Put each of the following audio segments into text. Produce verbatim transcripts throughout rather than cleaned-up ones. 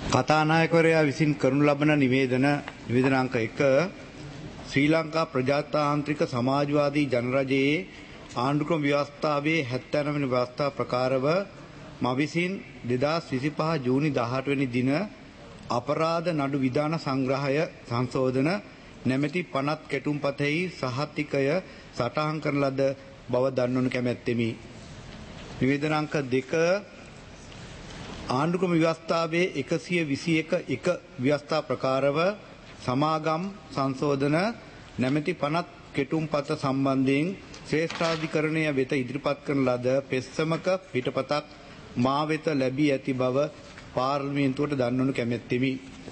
කතානායකවරයා විසින් කරනු ලබන නිවේදන නිවේදනාංක එක ශ්‍රී ලංකා ප්‍රජාතාන්ත්‍රික සමාජවාදී ජනරජයේ ආණ්ඩුක්‍රම ව්‍යවස්ථාවේ හැත්තෑ නව වෙනි ව්‍යවස්ථා ප්‍රකාරව මා විසින් දෙදාස් විසිපහ ජූනි දහඅට වෙනි දින අපරාධ නඩු විධාන සංග්‍රහය සංශෝධන නැමැති පනත් කෙටුම්පතෙහි සහතිකය සටහන් කරන ලද බව දන්වනු කැමැත්තෙමි. නිවේදනාංක දෙක ආණ්ඩුක්‍රම ව්‍යවස්ථාවේ එකසිය විසි එක එක ව්‍යවස්ථා ප්‍රකාරව සමාගම් සංශෝධන නැමැති පනත් කෙටුම්පත සම්බන්ධයෙන් ශ්‍රේෂ්ඨාධිකරණය වෙත ඉදිරිපත් කරන ලද පෙස්සමක පිටපතක් මා වෙත ලැබී ඇති බව පාර්ලිමේන්තුවට දන්වනු කැමැත්තෙමි.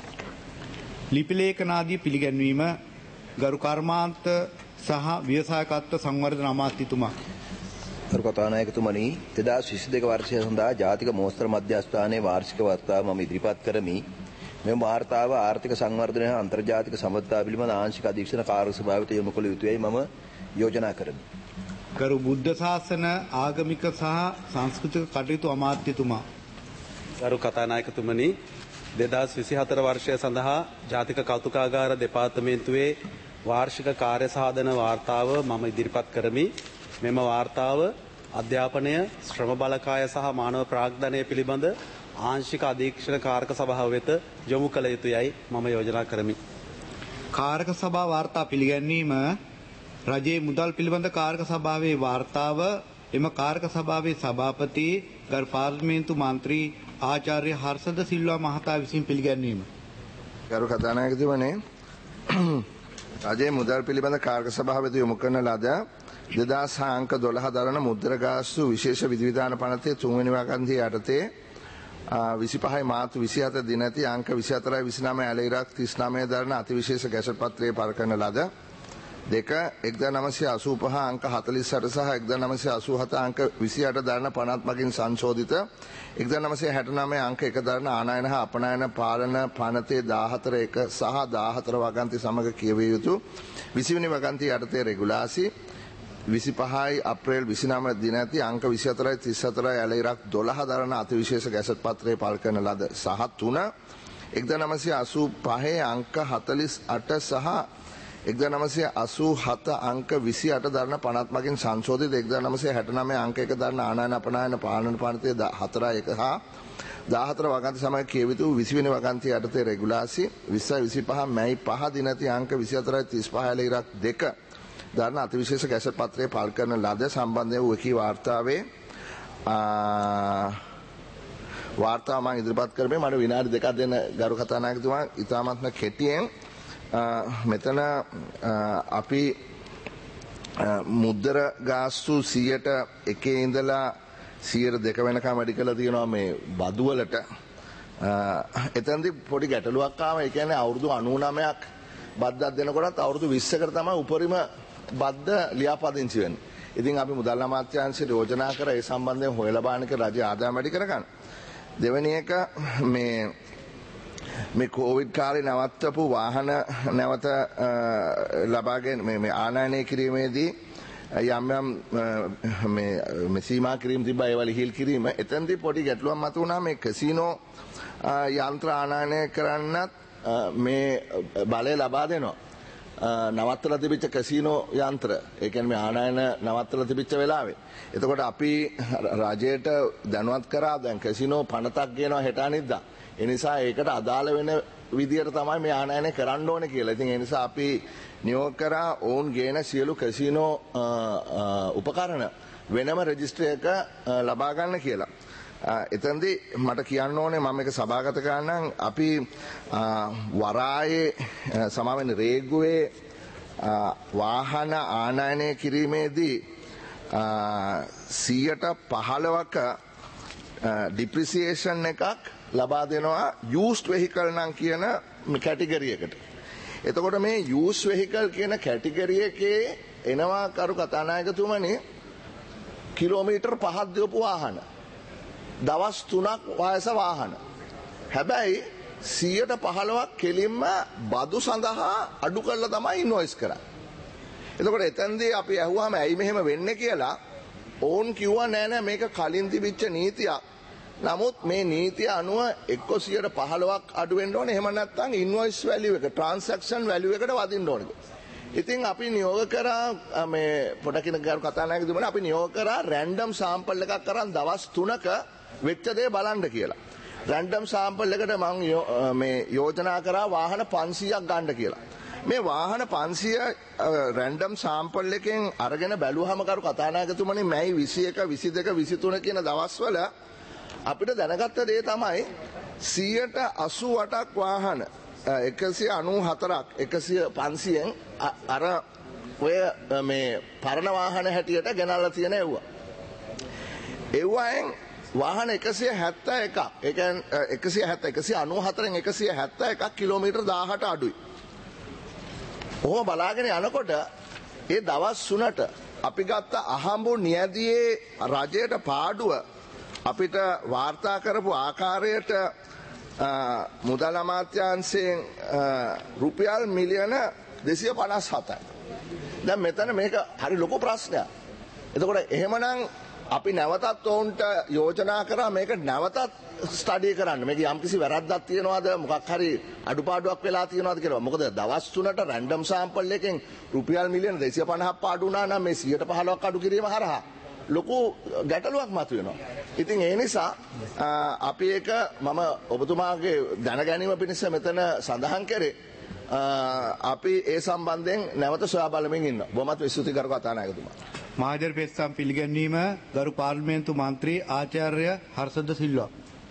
ලිපි ලේඛනාදී පිළිගැන්වීම ගරු කර්මාන්ත සහ ව්‍යවසායකත්ව සංවර්ධන අමාත්‍යතුමා. ගරු කතානායකතුමනි, දෙදාස් විසි දෙක වර්ෂය සඳහා ජාතික මෝස්තර මධ්‍යස්ථානයේ වාර්ෂික වාර්තාව මම ඉදිරිපත් කරමි. මෙම වාර්තාව ආර්ථික සංවර්ධනය හා අන්තර්ජාතික සම්බන්ධතා පිළිබඳ ආංශික අධීක්ෂණ කාර්ය සභාවට යොමු කළ යුතුයයි මම යෝජනා කරමි. ගරු බුද්ධ ශාසන ආගමික සහ සංස්කෘතික කටයුතු අමාත්‍යතුමා. ගරු කතානායකතුමනි, දෙදාස් විසිහතර වර්ෂය සඳහා ජාතික කෞතුකාගාර දෙපාර්තමේන්තුවේ වාර්ෂික කාර්ය සාධන වාර්තාව මම ඉදිරිපත් කරමි. මෙම වාර්තාව අධ්‍යාපනය, ශ්‍රම බලකාය සහ මානව ප්‍රාග්ධනය පිළිබඳ ආංශික අධීක්ෂණ කාරක සභාව වෙත යොමු කළ යුතුයයි මම යෝජනා කරමි. කාරක සභා වාර්තා පිළිගැන්වීම රජයේ මුදල් පිළිබඳ කාරක සභාවේ වාර්තාව එම කාරක සභාවේ සභාපති ගරු පාර්ලිමේන්තු මන්ත්‍රී ආචාර්ය හර්ෂද සිල්වා මහතා විසින් පිළිගැන්වීම. ගරු කතානායකතුමනි, රජයේ මුදල් පිළිබඳ කාරක සභාව වෙත යොමු කරන ලද දෙදාස් අංක දොළහ දරන මුද්‍ර ගාස්තු විශේෂ විධිවිධාන පනතේ තුන්වෙනි වගන්තිය යටතේ විසිපහයි මාර්තු විසිහතර දින ඇති අංක විසිහතරයි විසිනවය ඇල ඉරක් තිස්නවය දරන අතිවිශේෂ ගැසට් පත්‍රයේ පළ කරන ලද දෙක එක්දා නවසිය අසූපහ අංක හතළිස් අට සහ එක්දා නවසිය අසූහත අංක විසිඅට දරන පනත් මගින් සංශෝධිත එක්දා නවසිය හැටනවය අංක එක දරන ආනයන හා අපනයන පාලන පනතේ දාහතර එක සහ දාහතර වගන්ති සමග කියවිය යුතු විසිවෙනි වගන්තිය යටතේ රෙගුලාසි විසිපහයි අප්‍රේල් විසිනවය දින ඇති අංක විසිහතරයි තිස්හතරයි ඇල ඉරක් දොළහ දරන අතිවිශේෂ ගැසට් පත්‍රයේ පළ කරන ලද සහ තුන එක්දා නවසිය අසූපහේ අංක හතළිස් අට සහ එක්දා නවසිය අසූහත අංක විසිඅට දරන පනත් මගින් සංශෝධිත එක්දා නවසිය හැටනවය අංක එක දරන ආනයන අපනයන පාලන පනතේ හතරයි එක හා දාහතර වගන්ති සමග කියවිතු විසිවෙනි වගන්තිය යටතේ රෙගුලාසි විස්සයි විසිපහ මැයි පහ දින ඇති අංක විසිහතරයි තිස්පහ ඇල ඉරක් දෙක දරන අතිවිශේෂ ගැසට් පත්‍රයේ පළ කරන ලද සම්බන්ධය වූ එකී වාර්තාවේ වාර්තාව මම ඉදිරිපත් කරමි. මට විනාඩි දෙකක් දෙන්න ගරු කතානායකතුමා. ඉතාමත්ම කෙටියෙන් මෙතන අපි මුද්දර ගාස්තු සියයට එකේ ඉඳලා සියයට දෙක වෙනකම් වැඩි කරලා තියෙනවා මේ බදු වලට. එතනදී පොඩි ගැටලුවක් ආවා. ඒ කියන්නේ අවුරුදු අනූනවයක් බද්දක් දෙනකොටත් අවුරුදු විස්සකට තමයි උපරිම බද්ද ලියාපදිංචි වෙන්නේ. ඉතින් අපි මුදල් අමාත්‍යාංශයට යෝජනා කර ඒ සම්බන්ධයෙන් හොයලා බලන්නක රජය ආදායම වැඩි කරගන්න. දෙවෙනි එක මේ මේ කොවිඩ් කාලේ නවත්තපු වාහන නැවත ලබාගෙන මේ මේ ආනයනය කිරීමේදී යම් යම් මේ මේ සීමා කිරීම තිබ්බා ඒවල හිල් කිරීම එතෙන්දී පොඩි ගැටලුවක් මතුවුණා. මේ කැසිනෝ යන්ත්‍ර ආනයනය කරන්නත් මේ බලය ලබා දෙනවා. නවත්තලා තිබිච්ච කැසිනෝ යන්ත්‍ර ඒ කියන්නේ මේ ආනයන නවත්තලා තිබිච්ච වෙලාවේ. එතකොට අපි රජයට දැනුවත් කරා දැන් කැසිනෝ පනතක් ගේනවා හෙට අනිද්දා. ඒ නිසා ඒකට අදාළ වෙන විදියට තමයි මේ ආනයනය කරන්න ඕනේ කියලා. ඉතින් ඒ නිසා අපි නියෝග කරා ඔවුන් ගේන සියලු කැසිනෝ උපකරණ වෙනම රෙජිස්ටර් එක ලබා ගන්න කියලා. එතෙන්දී මට කියන්න ඕනේ මම මේක සභාගත කරන්නම් අපි වරායේ සමාවෙන රේගුවේ වාහන ආනයනය කිරීමේදී සියයට පහළවක ඩිප්‍රිසියේෂන් එකක් ලබා දෙනවා යූස්ඩ් වෙහිකල් නම් කියන කැටගරි එකට. එතකොට මේ යූස්ඩ් වෙහිකල් කියන කැටගරි එකේ එනවා කරු කතානායකතුමනි කිලෝමීටර් පහක් දියපු වාහන. දවස් තුනක් වයස වාහන. හැබැයි සියයට පහළොවක් කෙලින්ම බදු සඳහා අඩු කරලා තමයි ඉන්වොයිස් කරන්නේ. එතකොට එතෙන්දී අපි ඇහුවාම ඇයි මෙහෙම වෙන්නේ කියලා ඕන් කිව්වා නෑ නෑ මේක කලින් තිබිච්ච නීතියක්. නමුත් මේ නීතිය අනුව එක්ක සියයට පහළොවක් අඩු වෙන්න ඕනේ. එහෙම නැත්නම් ඉන්වොයිස් වැලියු එක, ට්‍රාන්සැක්ෂන් වැලියු එකට වදින්න ඕනේ. ඉතින් අපි නියෝග කරා මේ පොඩකින ගරු කතානායකතුමනි අපි නියෝග කරා රැන්ඩම් සාම්පල් එකක් කරන් දවස් තුනක වෙච්ච දේ බලන්න කියලා. රැන්ඩම් සාම්පල් එකට මම මේ යෝජනා කරා වාහන පන්සීයක් ගන්න කියලා. මේ වාහන පන්සීය රැන්ඩම් සාම්පල් එකෙන් අරගෙන බැලුවහම කරු කතානායකතුමනි මැයි විසි එක විසි දෙක විසි තුන කියන දවස්වල අපිට දැනගත්ත දේ තමයි සියයට අසූ අටක් වාහන එකසිය අනූ හතරක් එකසිය පන්සියෙන් අර ඔය මේ පරණ වාහන හැටියට ගෙනල්ලා තියෙන එව්වා. එව්වායෙන් වාහන එකසිය හැත්තෑ එකක්. ඒ කියන්නේ එකසිය හැත්තෑ එකසිය අනූ හතරෙන් එකසිය හැත්තෑ එකක් කිලෝමීටර් දාහට අඩුයි. ඔහොම බලාගෙන යනකොට ඒ දවස් තුනට අපි ගත්ත අහඹු නියැදියේ රජයට පාඩුව අපිට වාර්තා කරපු ආකාරයට මුදල් අමාත්‍යාංශයෙන් රුපියල් මිලියන දෙසිය පනස් හතයි. දැන් මෙතන මේක හරි ලොකු ප්‍රශ්නයක්. එතකොට එහෙමනම් අපි නැවතත් ඔවුන්ට යෝජනා කරා මේක නැවතත් ස්ටඩි කරන්න. මේක යම්කිසි වැරද්දක් තියෙනවද මොකක් හරි අඩුපාඩුවක් වෙලා තියෙනවද කියලා. මොකද දවස් තුනට රැන්ඩම් සාම්පල් එකෙන් රුපියල් මිලියන දෙසිය පනහක් පාඩු වුණා නම් මේ සියයට පහළොවක් අඩු කිරීම හරහා ලොකු ගැටලුවක් මතුවෙනවා. ඉතින් ඒ නිසා අපි ඒක මම ඔබතුමාගේ දැනගැනීම පිණිස මෙතන සඳහන් කරේ. අපි ඒ සම්බන්ධයෙන් නැවත සොයා බලමින් ඉන්නවා. බොහොමත් ස්තුතියි කරු කතානායකතුමා. මහජන පෙත්සම් පිළිගැන්වීම ගරු පාර්ලිමේන්තු මන්ත්‍රී ආචාර්ය හර්ෂද සිල්වා.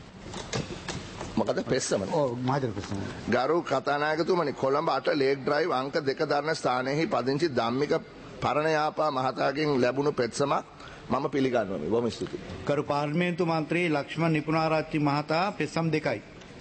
මොකද පෙස්සම? ඔව් මහජන පෙත්සම. ගරු කතානායකතුමනි කොළඹ අට ලේක් ඩ්‍රයිව් අංක දෙක දරන ස්ථානයේහි පදිංචි ධම්මික පරණයාපා මහතාගෙන් ලැබුණු පෙත්සමක් මම පිළිගන්නවා. බොහොම ස්තුතියි. ගරු පාර්ලිමේන්තු මන්ත්‍රී ලක්ෂ්මන් නිපුණාරච්චි මහතා පෙත්සම් දෙකයි.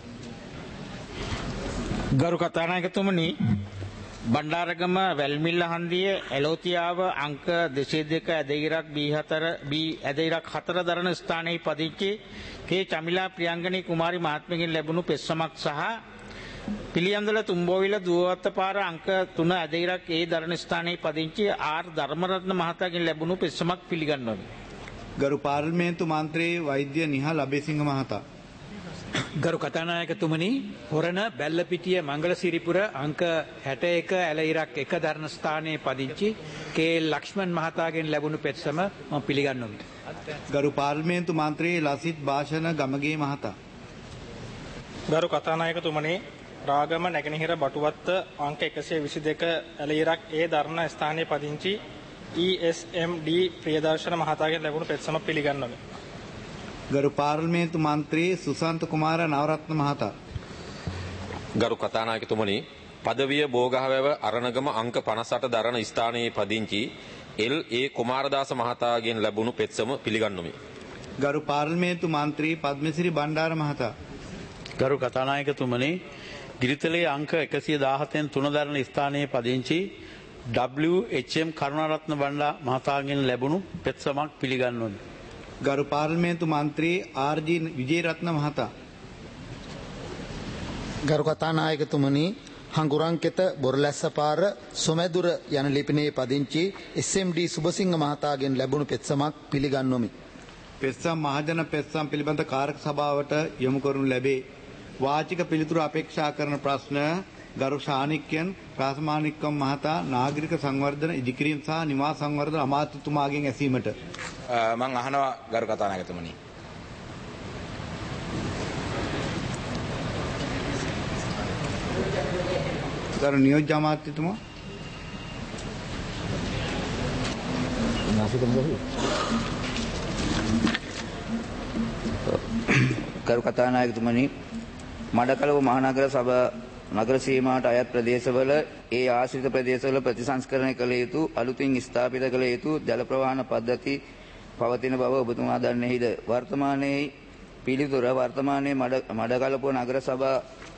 ගරු කතානායකතුමනි බණ්ඩාරගම වැල්මිල්ල හන්දිය එලෝතියාව අංක දෙසිය දෙක ඇදහිරක් බී හතර බී ඇදහිරක් හතර දරන ස්ථානයේ පදිංචි කේ චමිලා ප්‍රියංගනී කුමාරි මහත්මියගෙන් ලැබුණු පෙත්සමක් සහ පිළියන්දල තුම්බෝවිල දුවවත්ත පාර අංක තුන ඇදහිරක් ඒ දරන ස්ථානයේ පදිංචි ආර් ධර්මරත්න මහතාගෙන් ලැබුණු පෙත්සමක් පිළිගන්නවා. ගරු පාර්ලිමේන්තු මන්ත්‍රී වෛද්‍ය නිහල් අබේසිංහ මහතා. ගරු කතානායකතුමනි හොරණ බැල්ලපිටිය මංගලසිරිපුර අංක හැට එක ඇලහිරක් එක දරන ස්ථානයේ පදිංචි කේ ලක්ෂ්මන් මහතාගෙන් ලැබුණු පෙත්සම මම පිළිගන්නවා. ගරු පාර්ලිමේන්තු මන්ත්‍රී ලසිත් භාෂණ ගමගේ මහතා. ගරු කතානායකතුමනි රාගම නැගෙනහිර බටුවත්ත අංක එකසිය විසි දෙක ඇලහිරක් ඒ දරන ස්ථානයේ පදිංචි ඊ එස් එම් ඩී ප්‍රියදර්ශන මහතාගෙන් ලැබුණු පෙත්සම පිළිගන්නවා. ගරු පාර්ලිමේන්තු මන්ත්‍රී සුසන්ත කුමාර නවරත්න මහතා. ගරු කතානායකතුමනි පදවිය බෝගහවැව අරණගම අංක පනස් අට දරන ස්ථානයේ පදිංචි එල් ඒ කුමාරදාස මහතාගෙන් ලැබුණු පෙත්සම පිළිගන්නුමි. ගරු පාර්ලිමේන්තු මන්ත්‍රී පද්මසිරි බණ්ඩාර මහතා. ගරු කතානායකතුමනි ගිරිතලේ අංක එකසිය දාහතෙන් තුන දරන ස්ථානයේ පදිංචි W H M Karunaratne Banda මහතාගෙන් ලැබුණු පෙත්සමක් පිළිගන්නවා. ගරු පාර්ලිමේන්තු මන්ත්‍රී ආර් ජී විජේරත්න මහතා. ගරු කතානායකතුමනි හංගුරංකෙත බොරලැස්ස පාර සොමැදුර යන ලිපිනේ පදිංචි එස් එම් ඩී සුබසිංහ මහතාගෙන් ලැබුණු පෙත්සමක් පිළිගන්වමි. පෙත්සම් මහජන පෙත්සම් පිළිබඳ කාරක සභාවට යොමු කරනු ලැබේ. වාචික පිළිතුරු අපේක්ෂා කරන ප්‍රශ්න ගරු ශානික්‍යන් ප්‍රාසමානික්කම් මහතා නාගරික සංවර්ධන ඉදිකිරීම සහ නිවාස සංවර්ධන අමාත්‍යතුමාගෙන් ඇසීමට. මම අහනවා ගරු කතානායකතුමනි. ගරු නියෝජ්‍ය අමාත්‍යතුමා. ගරු කතානායකතුමනි මඩකලව මහනගර සභා නගර සීමාවට අයත් ප්‍රදේශවල ඒ ආශ්‍රිත ප්‍රදේශවල ප්‍රතිසංස්කරණය කළ යුතු අලුතින් ස්ථාපිත කළ යුතු ජල ප්‍රවාහන පද්ධති පවතින බව ඔබතුමා දන්නේහිද? වර්තමානයේ පිළිතුර වර්තමානයේ මඩකලපුව නගර සභා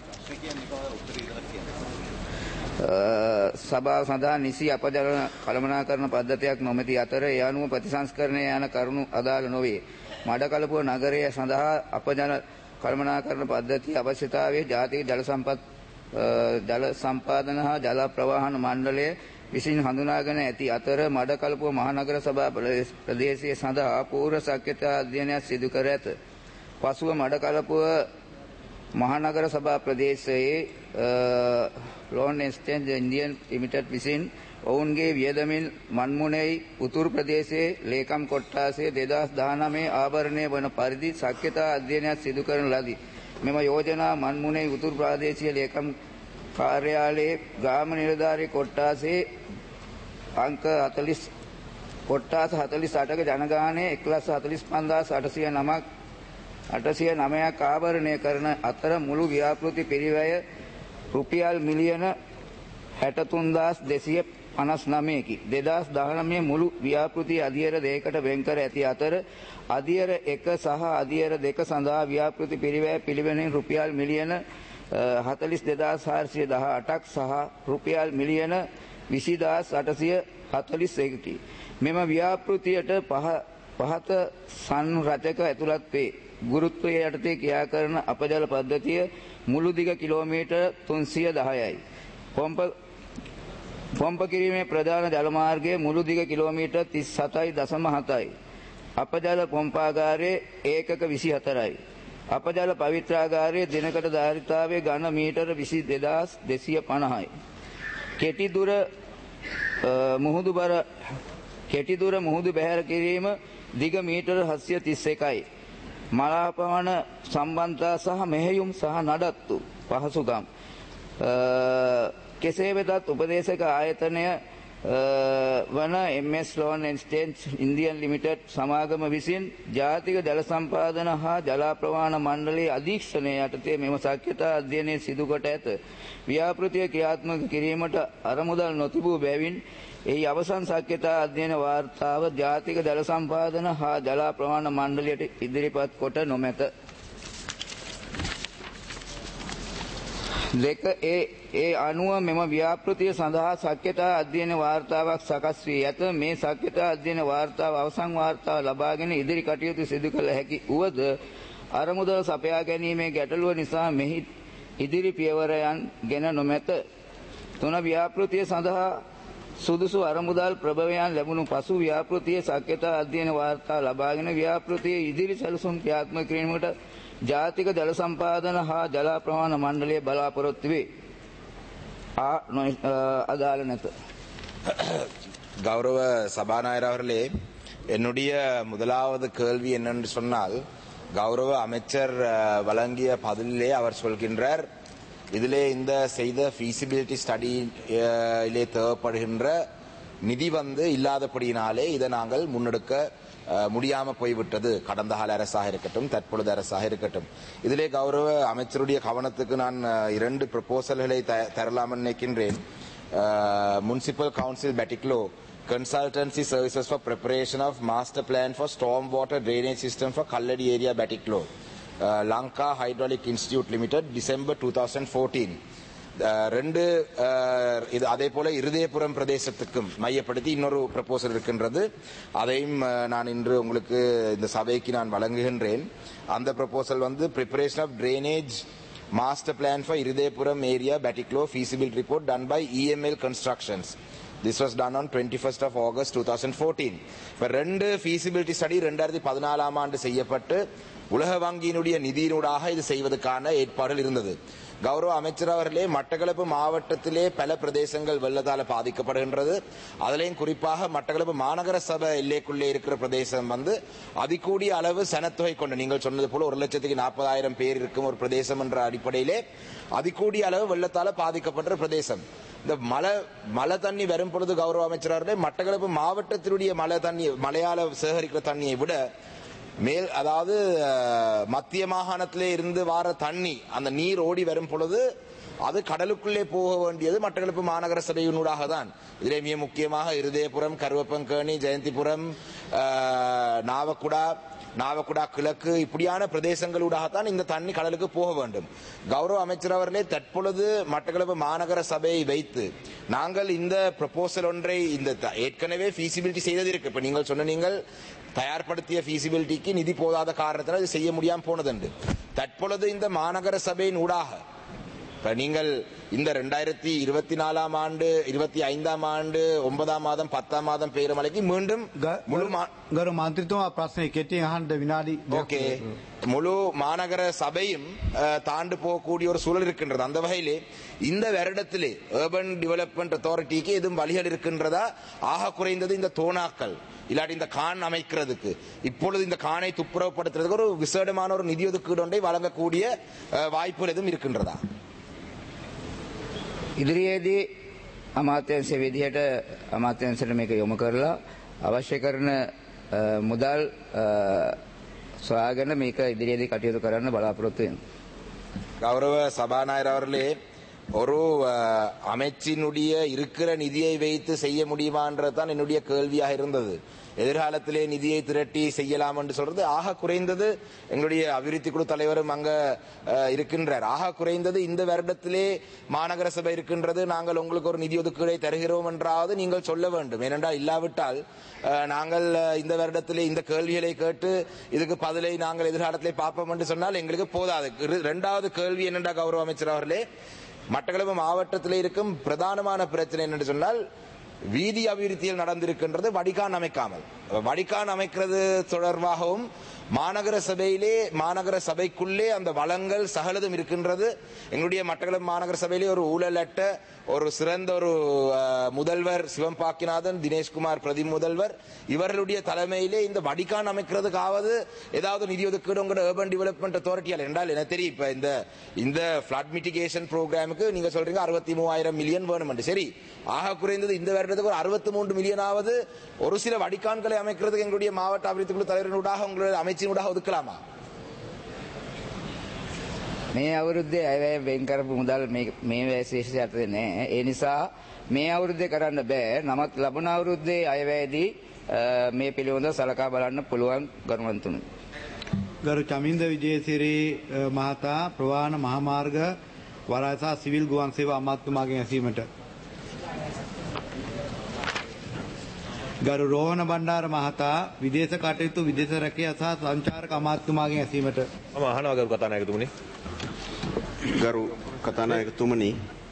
සභාව සඳහා නිසි අපජල කළමනාකරණ පද්ධතියක් නොමැති අතර ඒ අනුව ප්‍රතිසංස්කරණය යන කරුණු අදාළ නොවේ. මඩකලපුව නගරය සඳහා අපජල කළමනාකරණ පද්ධතිය අවශ්‍යතාවයේ ජාතික ජල සම්පත් ජල සම්පාදන හා ජල ප්‍රවාහන මණ්ඩලය විසින් හඳුනාගෙන ඇති අතර මඩකලපුව මහනගර සභා ප්‍රදේශය සඳහා පූර්ව සක්්‍යතා අධ්‍යයනයක් සිදු කර ඇත. පසුව මඩකලපුව මහනගර සභා ප්‍රදේශයේ ලෝන් එක්ස්චේන්ජ් ඉන්දියන් ලිමිටඩ් විසින් ඔවුන්ගේ වියදමින් මන්මුනෙයි උතුරු ප්‍රදේශයේ ලේකම් කොට්ටාසේ දෙදහස් දහනවය ආවරණය වන පරිදි සක්්‍යතා අධ්‍යයනයක් සිදු කරන ලදී. මෙම යෝජනා මන්මුනෙයි උතුරු ප්‍රාදේශීය ලේකම් කාර්යාලයේ ග්‍රාම නිලධාරී කොට්ටාසේ අංක හතළිස් කොට්ටාස හතළිස් අටක ජනගහනය එක්ලක්ෂ හතළිස් පන්දාස් අටසිය නවයක් අටසිය නවයක් ආවරණය කරන අතර මුළු ව්‍යාපෘති පිරිවැය රුපියල් මිලියන හැටතුන්දාස් දෙසිය පනස් නවයකි. දෙදහස් දහනවය මුළු ව්‍යාපෘති අධියර දෙකකට වෙන්කර ඇති අතර අධියර එක සහ අධියර දෙක සඳහා ව්‍යාපෘති පිරිවැය පිළිවෙලින් රුපියල් මිලියන හතළිස් දෙදහස් හාරසිය දහ අටක් සහ රුපියල් මිලියන විසිදාස් අටසිය හතළිස් එකකි. මෙම ව්‍යාපෘතියට පහත සංරචක ඇතුළත් වේ. ගුරුත්වය යටතේ ක්‍රියා කරන අපජල පද්ධතිය මුළු දිග කිලෝමීටර් තුන්සිය දහයයි. පොම්ප පොම්ප කිරීමේ ප්‍රධාන ජල මාර්ගය මුළු දිග කිලෝමීටර් තිස් හතයි දශම හතයි. අපජල පොම්පාගාරයේ ඒකක විසිහතරයි. අපජල පවිත්‍රාගාරයේ දිනකට ධාරිතාවයේ ඝන මීටර විසි දෙදාස් දෙසිය පනහයි. කෙටි දුර මුහුදු බර කෙටි දුර මුහුදු බැහැර කිරීම දිග මීටර හත්සිය තිස් එකයි. මලාපවන සම්බන්ධතා සහ මෙහෙයුම් සහ නඩත්තු පහසුකම් කෙසේ වෙතත් උපදේශක ආයතනය වන M S loan exchange Indian limited සමාගම විසින් ජාතික ජල සම්පාදන හා ජලාප්‍රවාහන මණ්ඩලයේ අධීක්ෂණය යටතේ මෙම සක්්‍යතා අධ්‍යයනය සිදු කොට ඇත. ව්‍යාපෘතිය ක්‍රියාත්මක කිරීමට අරමුදල් නොතිබූ බැවින් එහි අවසන් සක්්‍යතා අධ්‍යයන වාර්තාව ජාතික ජල සම්පාදන හා ජලාප්‍රවාහන මණ්ඩලයට ඉදිරිපත් කොට නොමැත. දෙක ඒ ඒ අනුව මෙම ව්‍යාපෘතිය සඳහා සක්්‍යතා අධ්‍යයන වාර්තාවක් සකස් වී ඇත. මේ සක්්‍යතා අධ්‍යයන වාර්තාව අවසන් වාර්තාව ලබාගෙන ඉදිරි කටයුතු සිදු කළ හැකි වුවද අරමුදල් සපයා ගැනීමේ ගැටලුව නිසා මෙහි ඉදිරි පියවරයන් ගෙන නොමැත. තුන ව්‍යාපෘතිය සඳහා සුදුසු අරමුදල් ප්‍රභවයන් ලැබුණු පසු ව්‍යාපෘතියේ සක්්‍යතා අධ්‍යයන වාර්තා ලබාගෙන ව්‍යාපෘතියේ ඉදිරි සැලසුම් ක්‍රියාත්මක කිරීමට ජාතික ජල සම්පාදන හා ජලාප්‍රවාහන මණ්ඩලය බලාපොරොත්තු වේ. අදාළ නැත. கௌரவ சபாநாயகர் அவர்களே, என்னுடைய முதலாவது கேள்வி என்னென்று சொன்னால், கௌரவ அமைச்சர் வழங்கிய பதிலே அவர் சொல்கின்றார், இதிலே இந்த செய்த feasibility ஸ்டடியிலே தேவைப்படுகின்ற நிதி வந்து இல்லாதபடியினாலே இதை நாங்கள் முன்னெடுக்க முடியாமல் போய்விட்டது. கடந்த கால அரசாக இருக்கட்டும், தற்பொழுது அரசாக இருக்கட்டும். இதிலே கௌரவ அமைச்சருடைய கவனத்துக்கு நான் இரண்டு ப்ரொபோசல்களை தரலாம் நினைக்கின்றேன். Municipal council Batticaloa consultancy services for preparation of master plan for storm water drainage system for Kalladi area Batiklo, uh, Lanka Hydraulic Institute Limited, December two thousand fourteen. ரெண்டு இது அதே போல இருதயபுரம் பிரதேசத்துக்கும் மையப்படுத்தி இன்னொரு ப்ரப்போசல் இருக்கின்றது. அதையும் நான் இன்று உங்களுக்கு இந்த சபைக்கு நான் வழங்குகின்றேன். அந்த ப்ரப்போசல் வந்து preparation of drainage master plan for Iruthayapuram area Batiklo feasibility report done by E M L Constructions. This was done on twenty-first of August two thousand fourteen. இப்போ ரெண்டு feasibility study ரெண்டாயிரத்தி பதினாலாம் ஆண்டு செய்யப்பட்டு உலக வங்கியினுடைய நிதியினூடாக இது செய்வதற்கான ஏற்பாடுகள் இருந்தது. கௌரவ அமைச்சர் அவர்களே, மட்டக்களப்பு மாவட்டத்திலே பல பிரதேசங்கள் வெள்ளத்தால் பாதிக்கப்படுகின்றது. அதிலேயும் குறிப்பாக மட்டக்களப்பு மாநகர சபை எல்லைக்குள்ளே இருக்கிற பிரதேசம் வந்து அதிகூடிய அளவு சனத்தொகை கொண்டு, நீங்கள் சொன்னது போல ஒரு லட்சத்துக்கு நாற்பதாயிரம் பேர் இருக்கும் ஒரு பிரதேசம் என்ற அடிப்படையிலே அதிகூடிய அளவு வெள்ளத்தால் பாதிக்கப்படுற பிரதேசம். இந்த மழை மழை தண்ணி வரும் பொழுது கௌரவ அமைச்சர் அவர்களே, மட்டக்களப்பு மாவட்டத்தினுடைய மழை தண்ணி மழையால சேகரிக்கிற தண்ணியை விட மேல் அதாவது மத்திய மாகாணத்திலே இருந்து வார தண்ணி அந்த நீர் ஓடி வரும் பொழுது அது கடலுக்குள்ளே போக வேண்டியது மட்டக்களப்பு மாநகர சபையினூடாக தான். இதிலே மிக முக்கியமாக இருதயபுரம், கருவப்பங்கேணி, ஜெயந்திபுரம், நாவக்குடா, நாவக்குடா கிழக்கு இப்படியான பிரதேசங்களூடாகத்தான் இந்த தண்ணி கடலுக்கு போக வேண்டும். கௌரவ அமைச்சர் அவர்களே, தற்பொழுது மட்டக்களப்பு மாநகர சபையை வைத்து நாங்கள் இந்த ப்ரொபோசல் ஒன்றை இந்த ஏற்கனவே ஃபீசிபிலிட்டி செய்தது இருக்கு. இப்ப நீங்கள் சொன்ன நீங்கள் தயார்படுத்திய ஃபீசிபிலிட்டிக்கு நிதி போதாத காரணத்தினால் இது செய்ய முடியாமல் போனதுண்டு. தற்பொழுது இந்த மாநகர சபையின் ஊடாக இப்ப நீங்கள் இந்த ரெண்டாயிரத்தி இருபத்தி நாலாம் ஆண்டு இருபத்தி ஐந்தாம் ஆண்டு ஒன்பதாம் மாதம் பத்தாம் மாதம் பெய்கிற மழைக்கு மீண்டும் முழு ගරු මන්ත්‍රීතුමා ප්‍රශ්නේ කෙටියෙන් අහන්න විනාඩි ஓகே முழு மாநகர சபையும் தாண்டு போகக்கூடிய ஒரு சூழல் இருக்கின்றது. அந்த வகையிலே இந்த வருடத்திலே அர்பன் டெவலப்மெண்ட் அத்தாரிட்டிக்கு எதுவும் வழிகள் இருக்கின்றதா? ஆக குறைந்தது இந்த தோணாக்கள் இல்லாட்டி இந்த கான் அமைக்கிறதுக்கு இப்பொழுது இந்த கானை துப்புரவுப்படுத்துறதுக்கு ஒரு விசேடமான ஒரு நிதி ஒதுக்கீடு ஒன்றை வழங்கக்கூடிய வாய்ப்புகள் எதுவும் இருக்கின்றதா? ඉදිරියේදී අමාත්‍යංශ විදිහට අමාත්‍යංශයට මේක යොමු කරලා අවශ්‍ය කරන මුදල් සොයාගෙන මේක ඉදිරියේදී කටයුතු කරන්න බලාපොරොත්තු වෙනවා. கௌரவ சபாநாயகர் அவர்களே, ஒரு அமைச்சினுடைய இருக்கிற நிதியை வைத்து செய்ய முடியுமான்றதுதான் என்னுடைய கேள்வியாக இருந்தது. எதிர்காலத்திலே நிதியை திரட்டி செய்யலாம் என்று சொல்றது ஆக குறைந்தது எங்களுடைய அபிவிருத்தி குழு தலைவரும் அங்க இருக்கின்றார். ஆக குறைந்தது இந்த வருடத்திலே மாநகர சபை இருக்கின்றது, நாங்கள் உங்களுக்கு ஒரு நிதி ஒதுக்கீடை தருகிறோம் என்றாவது நீங்கள் சொல்ல வேண்டும். ஏனென்றால் இல்லாவிட்டால் நாங்கள் இந்த வருடத்திலே இந்த கேள்விகளை கேட்டு இதுக்கு பதிலை நாங்கள் எதிர்காலத்திலே பார்ப்போம் என்று சொன்னால் எங்களுக்கு போதாது. இரண்டாவது கேள்வி என்னென்றா கௌரவ அமைச்சர் அவர்களே, மட்டக்களப்பு மாவட்டத்தில் இருக்கும் பிரதானமான பிரச்சனை என்னென்று சொன்னால் வீதி அபிவிருத்தியில் நடந்திருக்கின்றது வடிகான் அமைக்காமல். வடிகான் அமைக்கிறது தொடர்பாகவும் மாநகர சபையிலே மாநகர சபைக்குள்ளே அந்த வளங்கள் சகலதும் இருக்கின்றது. எங்களுடைய மட்டக்களப்பு மாநகர சபையிலே ஒரு ஊழலற்ற ஒரு சிறந்த ஒரு முதல்வர் சிவம்பாக்கிநாதன், தினேஷ்குமார் பிரதி முதல்வர் இவர்களுடைய தலைமையிலே இந்த வடிகான் அமைக்கிறதுக்காவது ஏதாவது நிதி ஒதுக்கீடு அர்பன் டெவலப்மெண்ட் அத்தாரிட்டியால் என்றால் என்ன தெரியும். இப்ப இந்த இந்த ஃபிளட் மிட்டிகேஷன் ப்ரோக்ராமுக்கு நீங்க சொல்றீங்க அறுபத்தி மூவாயிரம் மில்லியன் வேணும் என்று. சரி, ஆக குறைந்தது இந்த வருடத்துக்கு ஒரு அறுபத்தி மூன்று மில்லியனாவது ஒரு சில வடிகான்களை அமைக்கிறதுக்கு எங்களுடைய மாவட்ட அபிவிருத்தி குழு தலைவர்களூடாக உங்களுடைய அமைச்சினூடாக ஒதுக்கலாமா? මේ අවුරුද්දේ අයවැය වෙන් කරපු මුදල් මේ විශේෂ යටතේ නැහැ. ඒ නිසා මේ අවුරුද්දේ කරන්න බෑ. නමුත් ලබන අවුරුද්දේ අයවැයේදී මේ පිළිබඳව සලකා බලන්න පුළුවන් ගරුවන්තුනි. ගරු චමින්ද විජේසිරි මහතා ප්‍රවාහන මහමාර්ග වරාය සහ සිවිල් ගුවන් සේවා අමාත්‍යතුමාගෙන් ඇසීමට. ගරු රෝහණ බණ්ඩාර මහතා විදේශ කටයුතු විදේශ රැකියා සහ සංචාරක අමාත්‍යතුමාගෙන් ඇසීමට. මම අහනවා ගරු කතානායකතුමනි. ගරු කතානායකතුමනි,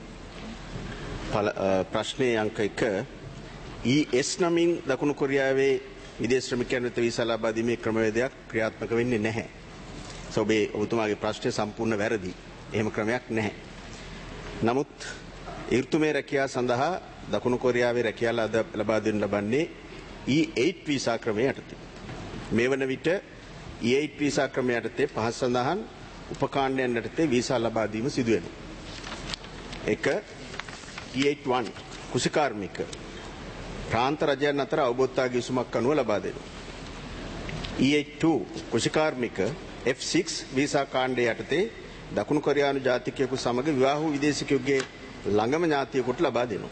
ප්‍රශ්නයේ අංක එක ඊ එස් නමින් දකුණු කොරියාවේ විදේශ ශ්‍රමිකයන් වෙත වීසා ලබා දීමේ ක්‍රමවේදයක් ක්‍රියාත්මක වෙන්නේ නැහැ. ඔබේ ඔබතුමාගේ ප්‍රශ්නය සම්පූර්ණ වැරදි. එහෙම ක්‍රමයක් නැහැ. නමුත් ඍතුමය රැකියාව සඳහා දකුණු කොරියාවේ රැකියාව ලබා දෙන්න ලබන්නේ ඊ එයිට් වීසා ක්‍රමය යටතේ. මේ වන විට ඊ එයිට් වීසා ක්‍රමය යටතේ පහත් සඳහන් උපකාණ්ඩයන් යටතේ වීසා ලබා දීම සිදු වෙනවා. එක ඊ එයිට් වන් කුසිකාර්මික ප්‍රාන්ත රජයන් අතර අවබෝධතා ගිවිසුමක් අනුව ලබා දෙනවා. ඊ එයිට් ටූ කුසිකාර්මික එෆ් සික්ස් වීසා කාණ්ඩය යටතේ දකුණු කොරියානු ජාතිකයෙකු සමග විවාහ වූ විදේශිකයෙකුගේ ළඟම ඥාතියෙකුට ලබා දෙනවා.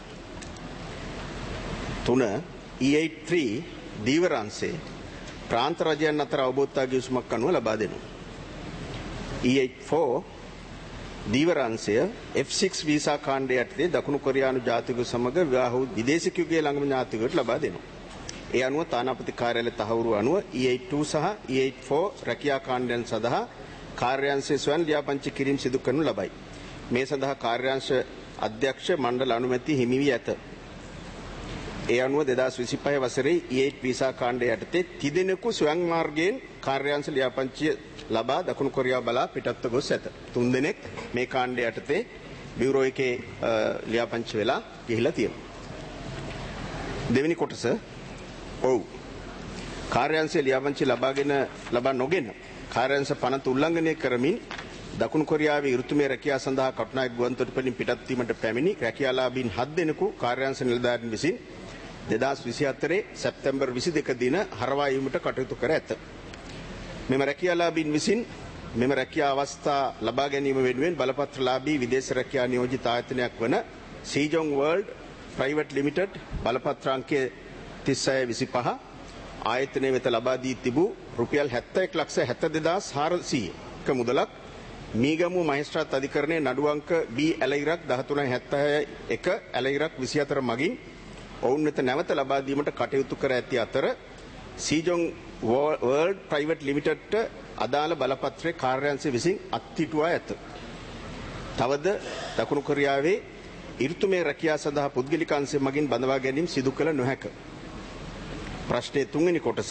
තුන ඊ එයිට් ත්‍රී දීවරංශේ ප්‍රාන්ත රජයන් අතර අවබෝධතා ගිවිසුමක් අනුව ලබා දෙනවා. ඊ එයිට් ෆෝර් දීවරංශය එෆ් සික්ස් වීසා කාණ්ඩය යටතේ දකුණු කොරියානු ජාතිකයෙකු සමග විවාහ වූ විදේශිකයෙකුගේ ළඟම ඥාතියෙකුට ලබා දෙනවා. ඒ අනුව තානාපති කාර්යාලය තහවුරු අනුව ඊ එයිට් ටූ සහ ඊ එයිට් ෆෝර් රැකියා කාණ්ඩයන් සඳහා කාර්යාංශයේ ස්වයං ලියාපදිංචි කිරීම සිදු කරනු ලබයි. මේ සඳහා කාර්යාංශ අධ්‍යක්ෂ මණ්ඩල අනුමැතිය හිමි වී ඇත. ඒ අනුව දෙදාස් විසිපහ වසරේ ඊ එයිට් වීසා කාණ්ඩය යටතේ තිදෙනෙකු ස්වයං මාර්ගයෙන් කාර්යාංශ ලියාපදිංචිය ලබා දකුණු කොරියාව බලා පිටත්ව ගොස් ඇත. තුන් දෙනෙක් මේ කාණ්ඩය යටතේ බියුරෝ එකේ ලියාපදිංචි වෙලා ගිහිලා තියෙනවා. දෙවෙනි කොටස ඔව් කාර්යාංශයේ ලියාපදිංචි ලබාගෙන ලබා නොගෙන කාර්යාංශ පනත උල්ලංඝනය කරමින් දකුණු කොරියාවේ ඍතුමය රැකියාව සඳහා කටුනායක ගුවන්තොටුපළින් පිටත් වීමට පැමිණි රැකියාලාභීන් හත් දෙනෙකු කාර්යාංශ නිලධාරීන් විසින් දෙදාස් විසිහතරේ සැප්තැම්බර් විසිදෙක දින හරවා යාමට කටයුතු කර ඇත. මෙම රැකියාලාභීන් විසින් මෙම රැකියා අවස්ථා ලබා ගැනීම වෙනුවෙන් බලපත්‍රලාභී විදේශ රැකියා නියෝජිත ආයතනයක් වන සීජොන් වර්ල්ඩ් ප්‍රයිවට් ලිමිටඩ් බලපත්‍ර අංකය තිස් හය විසිපහ ආයතනය වෙත ලබා දී තිබූ රුපියල් හැත්තෑ එක් ලක්ෂ හැත්තෑ දෙදාස් හාරසීයක මුදලක් මීගමු මහේස්ත්‍රාත් අධිකරණයේ නඩු අංක බී ඇලයිරක් දහතුනයි හැත්තෑ එක ඇලයිරක් විසිහතර මගින් ඔවුන් වෙත නැවත ලබා දීමට කටයුතු කර ඇති අතර සීජොන් වර්ල්ඩ් ප්‍රයිවට් ලිමිටඩ්ට අදාළ බලපත්‍රයේ කාර්යාංශය විසින් අත්හිටුවා ඇත. තවද දකුණු කොරියාවේ ඍතුමය රැකියාව සඳහා පුද්ගලික අංශය මගින් බඳවා ගැනීම සිදු කළ නොහැක. ප්‍රශ්නයේ තුන්වෙනි කොටස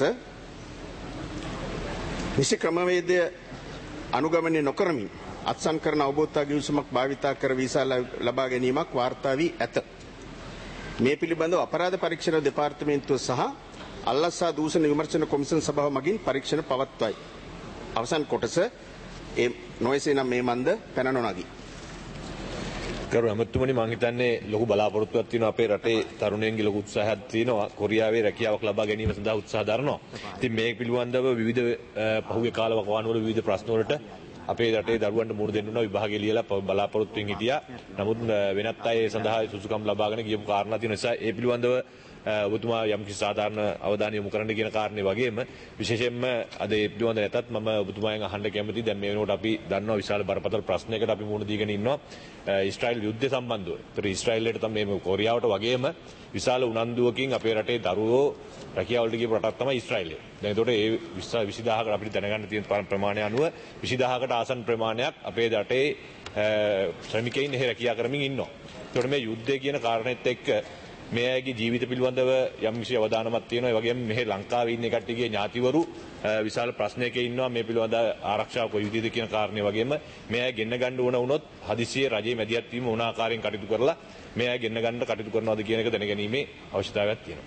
විශේෂ ක්‍රමවේදය අනුගමනය නොකරමින් අත්සන් කරන අවබෝධතා ගිවිසුමක් භාවිතා කර වීසා ලබා ගැනීමක් වාර්තා වී ඇත. මේ පිළිබඳව අපරාධ පරීක්ෂණ දෙපාර්තමේන්තුව සහ අල්ලස්සා දූෂණ විමර්ශන කොමිෂන් සභාව මගින් පරීක්ෂණ පවත්වයි. අවසන් කොටස ඒ නොයසේ නම් මේ මන්ද පැන නොනගී. කරු ඇමතුමනි මං හිතන්නේ ලොකු බලාපොරොත්තුවක් තියෙනවා අපේ රටේ තරුණයන්ගේ ලොකු උත්සාහයක් තියෙනවා කොරියාවේ රැකියාවක් ලබා ගැනීම සඳහා උත්සාහ දරනවා. ඉතින් මේ පිළිබඳව විවිධ පහුගිය කාලවකවානුවල වල විවිධ ප්‍රශ්න වලට අපේ රටේ දරුවන්ට මුහුණ දෙන්න උනා විභාගය ලියලා බලාපොරොත්තුෙන් හිටියා. නමුත් වෙනත් අය සඳහා සුසුකම් ලබාගෙන ගියපු කාරණා තියෙන නිසා ඒ පිළිබඳව ඔබතුමා යම්කිසි සාධාරණ අවධානය යොමු කරන්න කියන කාරණේ වගේම විශේෂයෙන්ම අද ඒ පිළිබඳව නැතත් මම ඔබතුමාගෙන් අහන්න කැමතියි. දැන් මේ වෙනකොට අපි දන්නවා විශාල බරපතල ප්‍රශ්නයකට අපි මුහුණ දීගෙන ඉන්නවා ඊශ්‍රායල් යුද්ධය සම්බන්ධව. ඒතර ඊශ්‍රායලයට තමයි මේ කොරියාවට වගේම විශාල උනන්දුවකින් අපේ රටේ දරුවෝ රැකියාව වලට ගියපු රටක් තමයි ඊශ්‍රායලය. දැන් ඒතකොට ඒ විසි දහසකට අපිට දැනගන්න තියෙන ප්‍රමාණය අනුව විසි දහසකට ආසන්න ප්‍රමාණයක් අපේ රටේ ශ්‍රමිකයින් එහි රැකියාව කරමින් ඉන්නවා. ඒතකොට මේ යුද්ධය කියන කාරණෙත් එක්ක මේ අයගේ ජීවිත පිළිබඳව යම් කිසි අවධානමක් තියෙනවා. ඒ වගේම මෙහි ලංකාවේ ඉන්න කට්ටියගේ ඥාතිවරු විශාල ප්‍රශ්නයක ඉන්නවා මේ පිළිබඳ ආරක්ෂාව කොයි විදිහද කියන කාරණේ වගේම මේ අය ගෙන්න ගන්න ඕන වුණොත් හදිසියේ රජයේ මැදිහත් වීම ඕන ආකාරයෙන් කටයුතු කරලා මේ අය ගෙන්න ගන්න කටයුතු කරනවාද කියන එක දැනගැනීමේ අවශ්‍යතාවයක් තියෙනවා.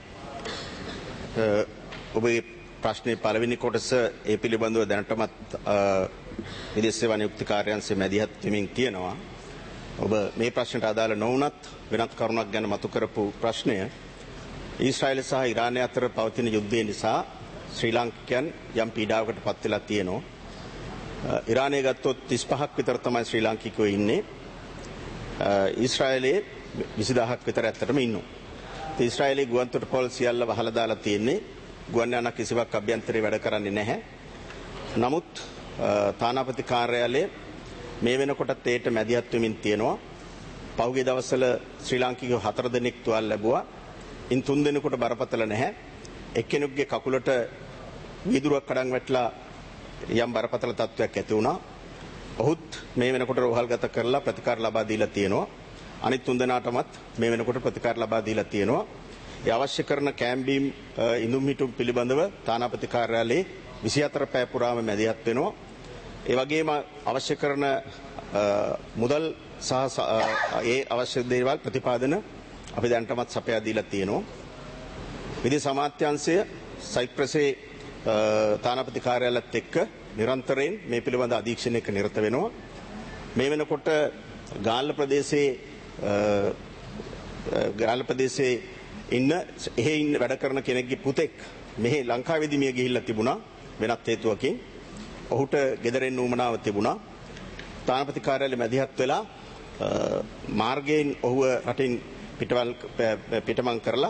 ඔබේ ප්‍රශ්නේ පළවෙනි කොටස ඒ පිළිබඳව දැනටමත් විදේශ සේවා නියුක්ති කාර්යාංශයේ මැදිහත් වෙමින් තියෙනවා. ඔබ මේ ප්‍රශ්නට අදාළ නොවුනත් වෙනත් කරුණක් ගැන මතු කරපු ප්‍රශ්නය ඊශ්‍රායල සහ ඉරානය අතර පවතින යුද්ධය නිසා ශ්‍රී ලාංකිකයන් යම් පීඩාවකට පත් වෙලා තියෙනවා. ඉරානය ගත්තොත් තිස් පහක් විතර තමයි ශ්‍රී ලාංකිකයෝ ඉන්නේ. ඊශ්‍රායලයේ විසි දහසක් විතර ඇත්තටම ඉන්නවා. ඒ ඊශ්‍රායලයේ ගුවන්තොටුපොළ සියල්ල වහලා දාලා තියෙන්නේ. ගුවන් යාන කිසිවක් අභ්‍යන්තරේ වැඩ කරන්නේ නැහැ. නමුත් තානාපති කාර්යාලයේ මේ වෙනකොටත් ඒට මැදිහත් වෙමින් තියෙනවා. පහුගිය දවස්වල ශ්‍රී ලාංකිකයෝ හතර දෙනෙක් තුවාල ලැබුවා. ඉන් තුන් දෙනෙකුට බරපතල නැහැ. එක්කෙනෙකුගේ කකුලට වීදුරුවක් කඩන් වැටලා යම් බරපතල තත්ත්වයක් ඇති වුණා. ඔහුත් මේ වෙනකොට රෝහල්ගත කරලා ප්‍රතිකාර ලබා දීලා තියෙනවා. අනිත් තුන් දෙනාටමත් මේ වෙනකොට ප්‍රතිකාර ලබා දීලා තියෙනවා. ඒ අවශ්‍ය කරන කැම්බීම් ඉඳුම් හිටුම් පිළිබඳව තානාපති කාර්යාලයේ විසි හතර පැය පුරාම මැදිහත් වෙනවා. ඒ වගේම අවශ්‍ය කරන මුදල් සහ ඒ අවශ්‍ය දේවල් ප්‍රතිපාදන අපි දැනටමත් සපයා දීලා තියෙනවා. විදේශ අමාත්‍යාංශය සයිප්‍රසයේ තානාපති කාර්යාලයත් එක්ක නිරන්තරයෙන් මේ පිළිබඳ අධීක්ෂණයක නිරත වෙනවා. මේ වෙනකොට ගාල්ල ප්‍රදේශයේ ගාල්ල ප්‍රදේශයේ ඉන්න එහෙ ඉන්න වැඩ කරන කෙනෙක්ගේ පුතෙක් මෙහි ලංකාවේදී මිය ගිහිල්ලා තිබුණා වෙනත් හේතුවකින්. ඔහුට ගෙදරින් උමනාව තිබුණා. තානාපති කාර්යාලය මැදිහත් වෙලා මාර්ගයෙන් ඔහුව රටින් පිටවල් පිටමං කරලා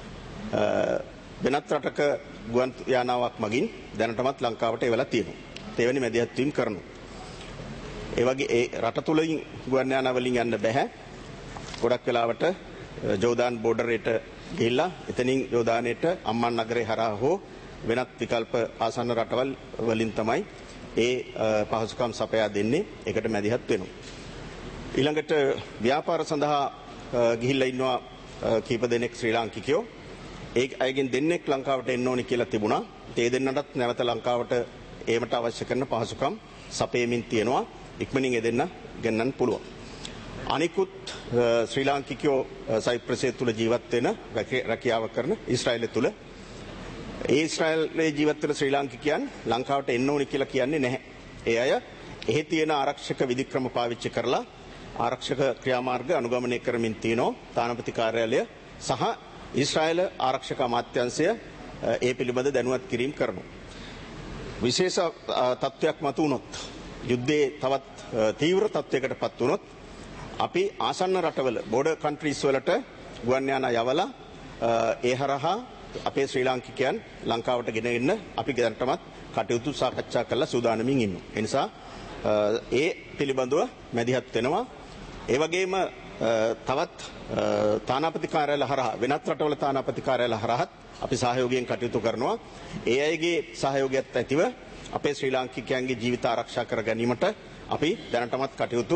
වෙනත් රටක ගුවන් යානාවක් මගින් දැනටමත් ලංකාවට එවලා තියෙනවා. තෙවැනි මැදිහත් වීම කරනවා. ඒ වගේ ඒ රට තුලින් ගුවන් යානා වලින් යන්න බෑ. ගොඩක් වෙලාවට ජෝදාන් බෝඩරේට ගිහිල්ලා එතනින් ජෝදානයේට අම්මන් නගරේ හරහා හෝ වෙනත් විකල්ප ආසන්න රටවල් වලින් තමයි ඒ පහසුකම් සපයා දෙන්නේ. ඒකට මැදිහත් වෙනවා. ඊළඟට ව්‍යාපාර සඳහා ගිහිල්ලා ඉන්නවා කීප දෙනෙක් ශ්‍රී ලාංකිකයෝ. ඒ අයගෙන් දෙන්නෙක් ලංකාවට එන්න ඕනි කියලා තිබුණා. ඒ දෙන්නටත් නැවත ලංකාවට ඒමට අවශ්‍ය කරන පහසුකම් සපයමින් තියෙනවා. ඉක්මනින් ඒ දෙන්න ගෙන්නන්න පුළුවන්. අනිකුත් ශ්‍රී ලාංකිකයෝ සයිප්‍රසය තුල ජීවත් වෙන රැකියාව කරන ඊශ්‍රායලය තුල ඒ ඊශ්‍රායලයේ ජීවත් වෙන ශ්‍රී ලාංකිකයන් ලංකාවට එන්න ඕනි කියලා කියන්නේ නැහැ. ඒ අය එහි තියෙන ආරක්ෂක විධික්‍රම පාවිච්චි කරලා ආරක්ෂක ක්‍රියාමාර්ග අනුගමනය කරමින් තියෙනවා. තානාපති කාර්යාලය සහ ඊශ්‍රායල ආරක්ෂක අමාත්‍යාංශය ඒ පිළිබඳ දැනුවත් කිරීම කරනවා. විශේෂ තත්ත්වයක් මතු වුණොත් යුද්ධයේ තවත් තීව්‍ර තත්ත්වයකට පත් වුණොත් අපි ආසන්න රටවල බෝඩර් කන්ට්‍රීස් වලට ගුවන් යානා යවලා ඒ හරහා අපේ ශ්‍රී ලාංකිකයන් ලංකාවට ගෙන එන්න අපි දැනටමත් කටයුතු සාකච්ඡා කරලා සූදානමින් ඉන්නවා. ඒ නිසා ඒ පිළිබඳව මැදිහත් වෙනවා. ඒ වගේම තවත් තානාපති කාර්යාල හරහා වෙනත් රටවල තානාපති කාර්යාල හරහත් අපි සහයෝගයෙන් කටයුතු කරනවා. ඒ අයගේ සහයෝගයත් ඇතිව අපේ ශ්‍රී ලාංකිකයන්ගේ ජීවිත ආරක්ෂා කර ගැනීමට අපි දැනටමත් කටයුතු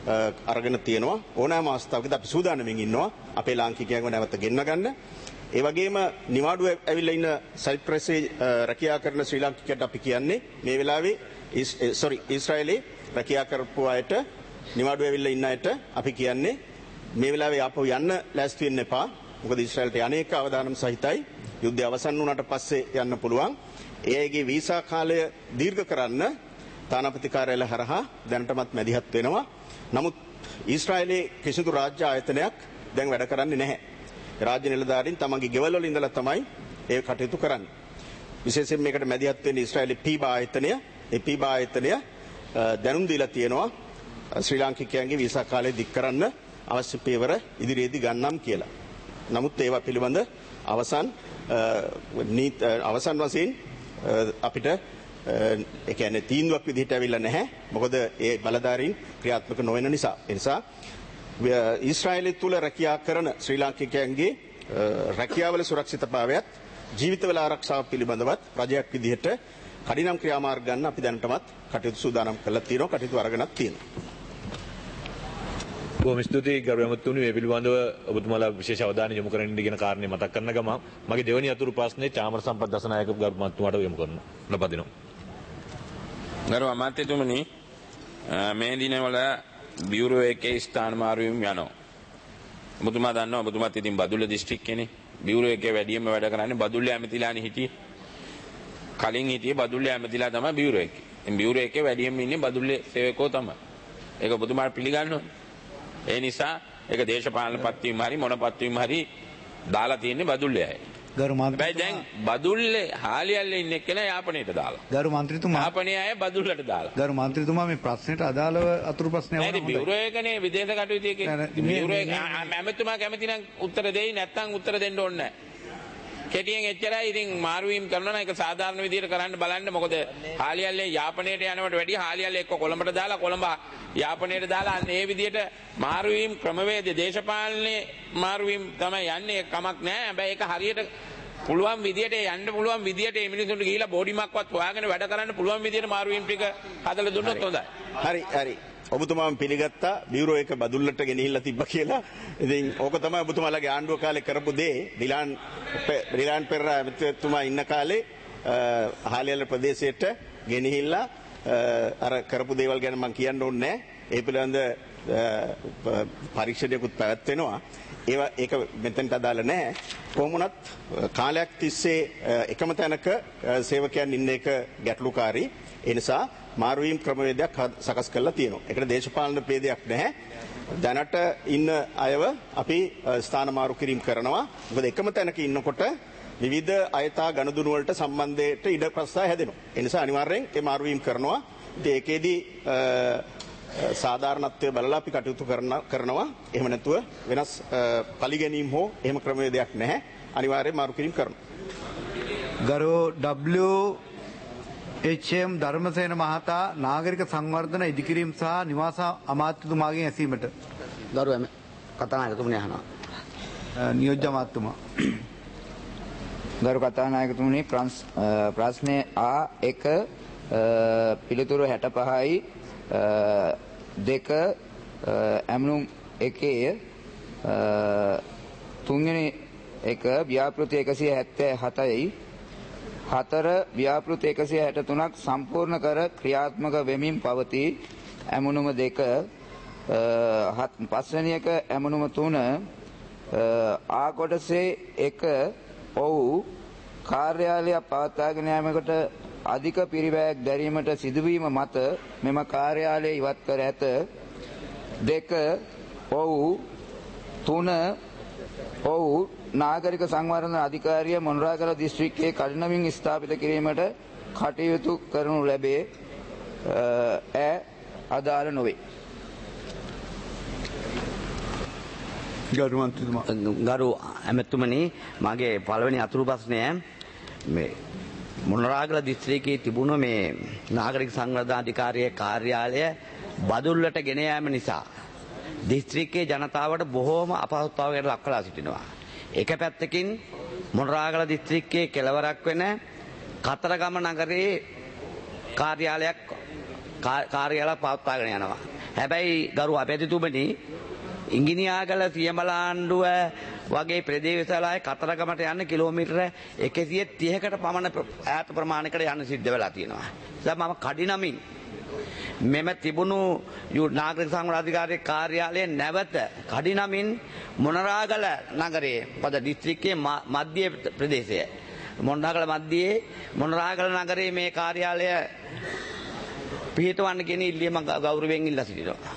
අරගෙන තියෙනවා. ඕනෑම අවස්ථාවකදී අපි සූදානම්ින් ඉන්නවා අපේ ලාංකිකයන්ව නැවත ගෙන්න ගන්න. ඒ වගේම නිවාඩුව ඇවිල්ලා ඉන්න සයිප්‍රස්සේ රැකියා කරන ශ්‍රී ලාංකිකයන්ට අපි කියන්නේ මේ වෙලාවේ සෝරි ඊශ්‍රායලයේ රැකියා කරපු අයට නිවාඩුව ඇවිල්ලා ඉන්න අයට අපි කියන්නේ මේ වෙලාවේ ආපහු යන්න ලෑස්ති වෙන්න එපා. මොකද ඊශ්‍රායලට අනේක අවදානම් සහිතයි. යුද්ධය අවසන් වුණාට පස්සේ යන්න පුළුවන්. ඒ අයගේ වීසා කාලය දීර්ඝ කරන්න තානාපති කාර්යාලය හරහා දැනටමත් මැදිහත් වෙනවා. නමුත් ඊශ්‍රායලයේ කිසිදු රාජ්‍ය ආයතනයක් දැන් වැඩ කරන්නේ නැහැ. රාජ්‍ය නිලධාරීන් තමන්ගේ ගෙවල් වල ඉඳලා තමයි ඒ කටයුතු කරන්නේ. විශේෂයෙන් මේකට මැදිහත් වෙන්නේ ඊශ්‍රායලයේ පීබා ආයතනය. ඒ පීබා ආයතනය දැනුම් දීලා තියෙනවා ශ්‍රී ලාංකිකයන්ගේ වීසා කාලය දික් කරන්න අවශ්‍ය පියවර ඉදිරියේදී ගන්නම් කියලා. නමුත් ඒවා පිළිබඳ අවසන් අවසන් වශයෙන් අපිට ඒ කියන්නේ තීන්දුවක් විදිහට ඇවිල්ලා නැහැ. මොකද ඒ බලධාරීන් ක්‍රියාත්මක නොවන නිසා. ඒ නිසා ඊශ්‍රායලය තුල රැකියා කරන ශ්‍රී ලාංකිකයන්ගේ රැකියාවල සුරක්ෂිතභාවයත් ජීවිතවල ආරක්ෂාව පිළිබඳවත් රජයක් විදිහට කඩිනම් ක්‍රියාමාර්ග ගන්න අපි දැනටමත් කටයුතු සූදානම් කරලා තියෙනවා. කටයුතු අරගෙනත් තියෙනවා. බොහොම ස්තුතියි ගරු ඇමතුණු මේ පිළිබඳව ඔබතුමාලා විශේෂ අවධානය යොමු කරන්න ඉගෙන කාරණේ මතක් කරන ගම මගේ දෙවෙනි අතුරු ප්‍රශ්නේ චාමර සම්පත් දසනායක ගරු මහත්මයාට යොමු කරනවා. ලබදිනවා. ගරු අමාත්‍යතුමනි මේ දිනවල බියුරෝ එකේ ස්ථාන මාරුවීම් යනවා. ඔබතුමා දන්නවා ඔබතුමාත් ඉතින් බදුල්ල දිස්ත්‍රික්කේනේ. බියුරෝ එකේ වැඩියෙන්ම වැඩ කරන්නේ බදුල්ල ඇමතිලානේ හිටියේ. කලින් හිටියේ බදුල්ල ඇමතිලා තමයි බියුරෝ එකේ. ඉතින් බියුරෝ එකේ වැඩියෙන්ම ඉන්නේ බදුල්ලේ සේවකෝ තමයි. ඒක ඔබතුමාට පිළිගන්න ඕනේ. ඒ නිසා ඒක දේශපාලන පත්වීම හරි මොන පත්වීම හරි දාලා තියෙන්නේ බදුල්ලේ අය. ගරු මන්ත්‍රී දැන් බදුල්ලේ හාලියල්ලේ ඉන්න එක්කෙනා යාපනයට දාලා. ගරු මන්ත්‍රීතුමා යාපනයේ අය බදුල්ලට දාලා. ගරු මන්ත්‍රීතුමා මේ ප්‍රශ්නෙට අදාළව අතුරු ප්‍රශ්නයක් වුණා. නේද බියුරෝ එකනේ විදේශ කටයුතු එකේ. බියුරෝ එක ඇමතුමා කැමති නම් උත්තර දෙයි නැත්නම් උත්තර දෙන්න ඕනේ නැහැ. කෙටියෙන් එච්චරයි. ඉතින් මාරුවීම් කරනවා නම් ඒක සාධාරණ විදිහට කරන්න බලන්න. මොකද හාලියල්ලේ යාපනයට යනවට වැඩිය හාලියල්ලේ එක්ක කොළඹට දාලා කොළඹ යාපනයට දාලා අන්න ඒ විදිහට මාරුවීම් ක්‍රමවේද දේශපාලනයේ මාරුවීම් තමයි යන්නේ. කමක් නැහැ. හැබැයි ඒක හරියට පුළුවන් විදියට යන්න පුළුවන් විදියට මේ මිනිසුන්ට ගිහිලා බෝඩිමක්වත් හොයාගෙන වැඩ කරන්න පුළුවන් විදියට මාරුවීම් ටික හදලා දුන්නොත් හොඳයි. හරි හරි. ඔබතුමාම පිළිගත්තා බියුරෝ එක බදුල්ලට ගෙනහිල්ලා තිබ්බ කියලා. ඉතින් ඕක තමයි ඔබතුමාලගේ ආණ්ඩුව කාලේ කරපු දේ. ඩිලාන් ඩිලාන් පෙරේරා ඇමතිතුමා ඉන්න කාලේ හාලියල්ල ප්‍රදේශයට ගෙනහිල්ලා අර කරපු දේවල් ගැන මම කියන්න ඕනේ නැහැ. ඒ පිළිබඳ පරීක්ෂණයකුත් පැවැත්වෙනවා. ඒවා ඒක මෙතනට අදාළ නැහැ. කොහොමුණත් කාලයක් තිස්සේ එකම තැනක සේවකයන් ඉන්න එක ගැටලුකාරී. ඒ නිසා මාරුවීම් ක්‍රමවේදයක් සකස් කරලා තියෙනවා. ඒකට දේශපාලන ભેදයක් නැහැ. දැනට ඉන්න අයව අපි ස්ථාන මාරු කිරීම කරනවා. මොකද එකම තැනක ඉන්නකොට විවිධ අයථා ගණදුණු වලට සම්බන්ධයට ඉඩ ප්‍රස්ථා හැදෙනවා. ඒ නිසා අනිවාර්යෙන් ඒ මාරුවීම් කරනවා. ඉතින් ඒකෙදී සාධාරණත්වය බලලා අපි කටයුතු කරනවා. එහෙම නැතුව වෙනස් පරිගැනීම් හෝ එහෙම ක්‍රමවේදයක් නැහැ. අනිවාර්යෙන් මාරු කිරීම කරනවා. ගරු W එච් එම් ධර්මසේන මහතා නාගරික සංවර්ධන ඉදිකිරීම සහ නිවාස අමාත්‍යතුමාගෙන් ඇසීමට. ගරු එම කතානායකතුමනි අහනවා. නියෝජ්‍ය අමාත්‍යතුමා. ගරු කතානායකතුමනි ප්‍රශ්නේ ආ එක පිළිතුරු හැටපහයි දෙක ඇමනුම් එකේ තුන්වෙනි එක ව්‍යාපෘති එකසිය හැත්තෑ හතයි හතර ව්‍යාපෘති එකසිය හැට තුනක් සම්පූර්ණ කර ක්‍රියාත්මක වෙමින් පවතී. ඇමනුම දෙක පස්වෙනි එක ඇමනුම තුන ආ කොටසේ එක ඔව් කාර්යාලයක් පවත්වාගෙන යාමකට අධික පිරිවැයක් දැරීමට සිදුවීම මත මෙම කාර්යාලය ඉවත් කර ඇත. දෙක ඔව් තුන ඔව් නාගරික සංවර්ධන අධිකාරිය මොනරාගල දිස්ත්‍රික්කයේ කඩිනමින් ස්ථාපිත කිරීමට කටයුතු කරනු ලැබේ. ඈ අදාළ නොවේ. ගරු ඇමතුමනි මගේ පළවෙනි අතුරු ප්‍රශ්නය මේ මොනරාගල දිස්ත්‍රික්කයේ තිබුණ මේ නාගරික සංවර්ධන අධිකාරියේ කාර්යාලය බදුල්ලට ගෙන යාම නිසා දිස්ත්‍රික්කයේ ජනතාවට බොහෝම අපහසුතාවයකට ලක් වෙලා සිටිනවා. එක පැත්තකින් මොනරාගල දිස්ත්‍රික්කයේ කෙළවරක් වෙන කතරගම නගරයේ කාර්යාලයක් කාර්යාලයක් පවත්වාගෙන යනවා. හැබැයි ගරු අපැතිතුමනි ඉංගිනියාගල සියඹලාණ්ඩුව වගේ ප්‍රදේශවලයි කතරගමට යන්න කිලෝමීටර එකසිය තිහකට පමණ ඈත ප්‍රමාණයකට යන්න සිද්ධ වෙලා තියෙනවා. දැන් මම කඩිනමින් මෙම තිබුණු නාගරික සංවර්ධනාධිකාරියේ කාර්යාලය නැවත කඩිනමින් මොනරාගල නගරයේ පද දිස්ත්‍රික්කයේ මධ්‍ය ප්‍රදේශය මොනරාගල මධ්‍යයේ මොනරාගල නගරයේ මේ කාර්යාලය පිහිටවන්න කියන ඉල්ලීම ගෞරවයෙන් ඉල්ලා සිටිනවා.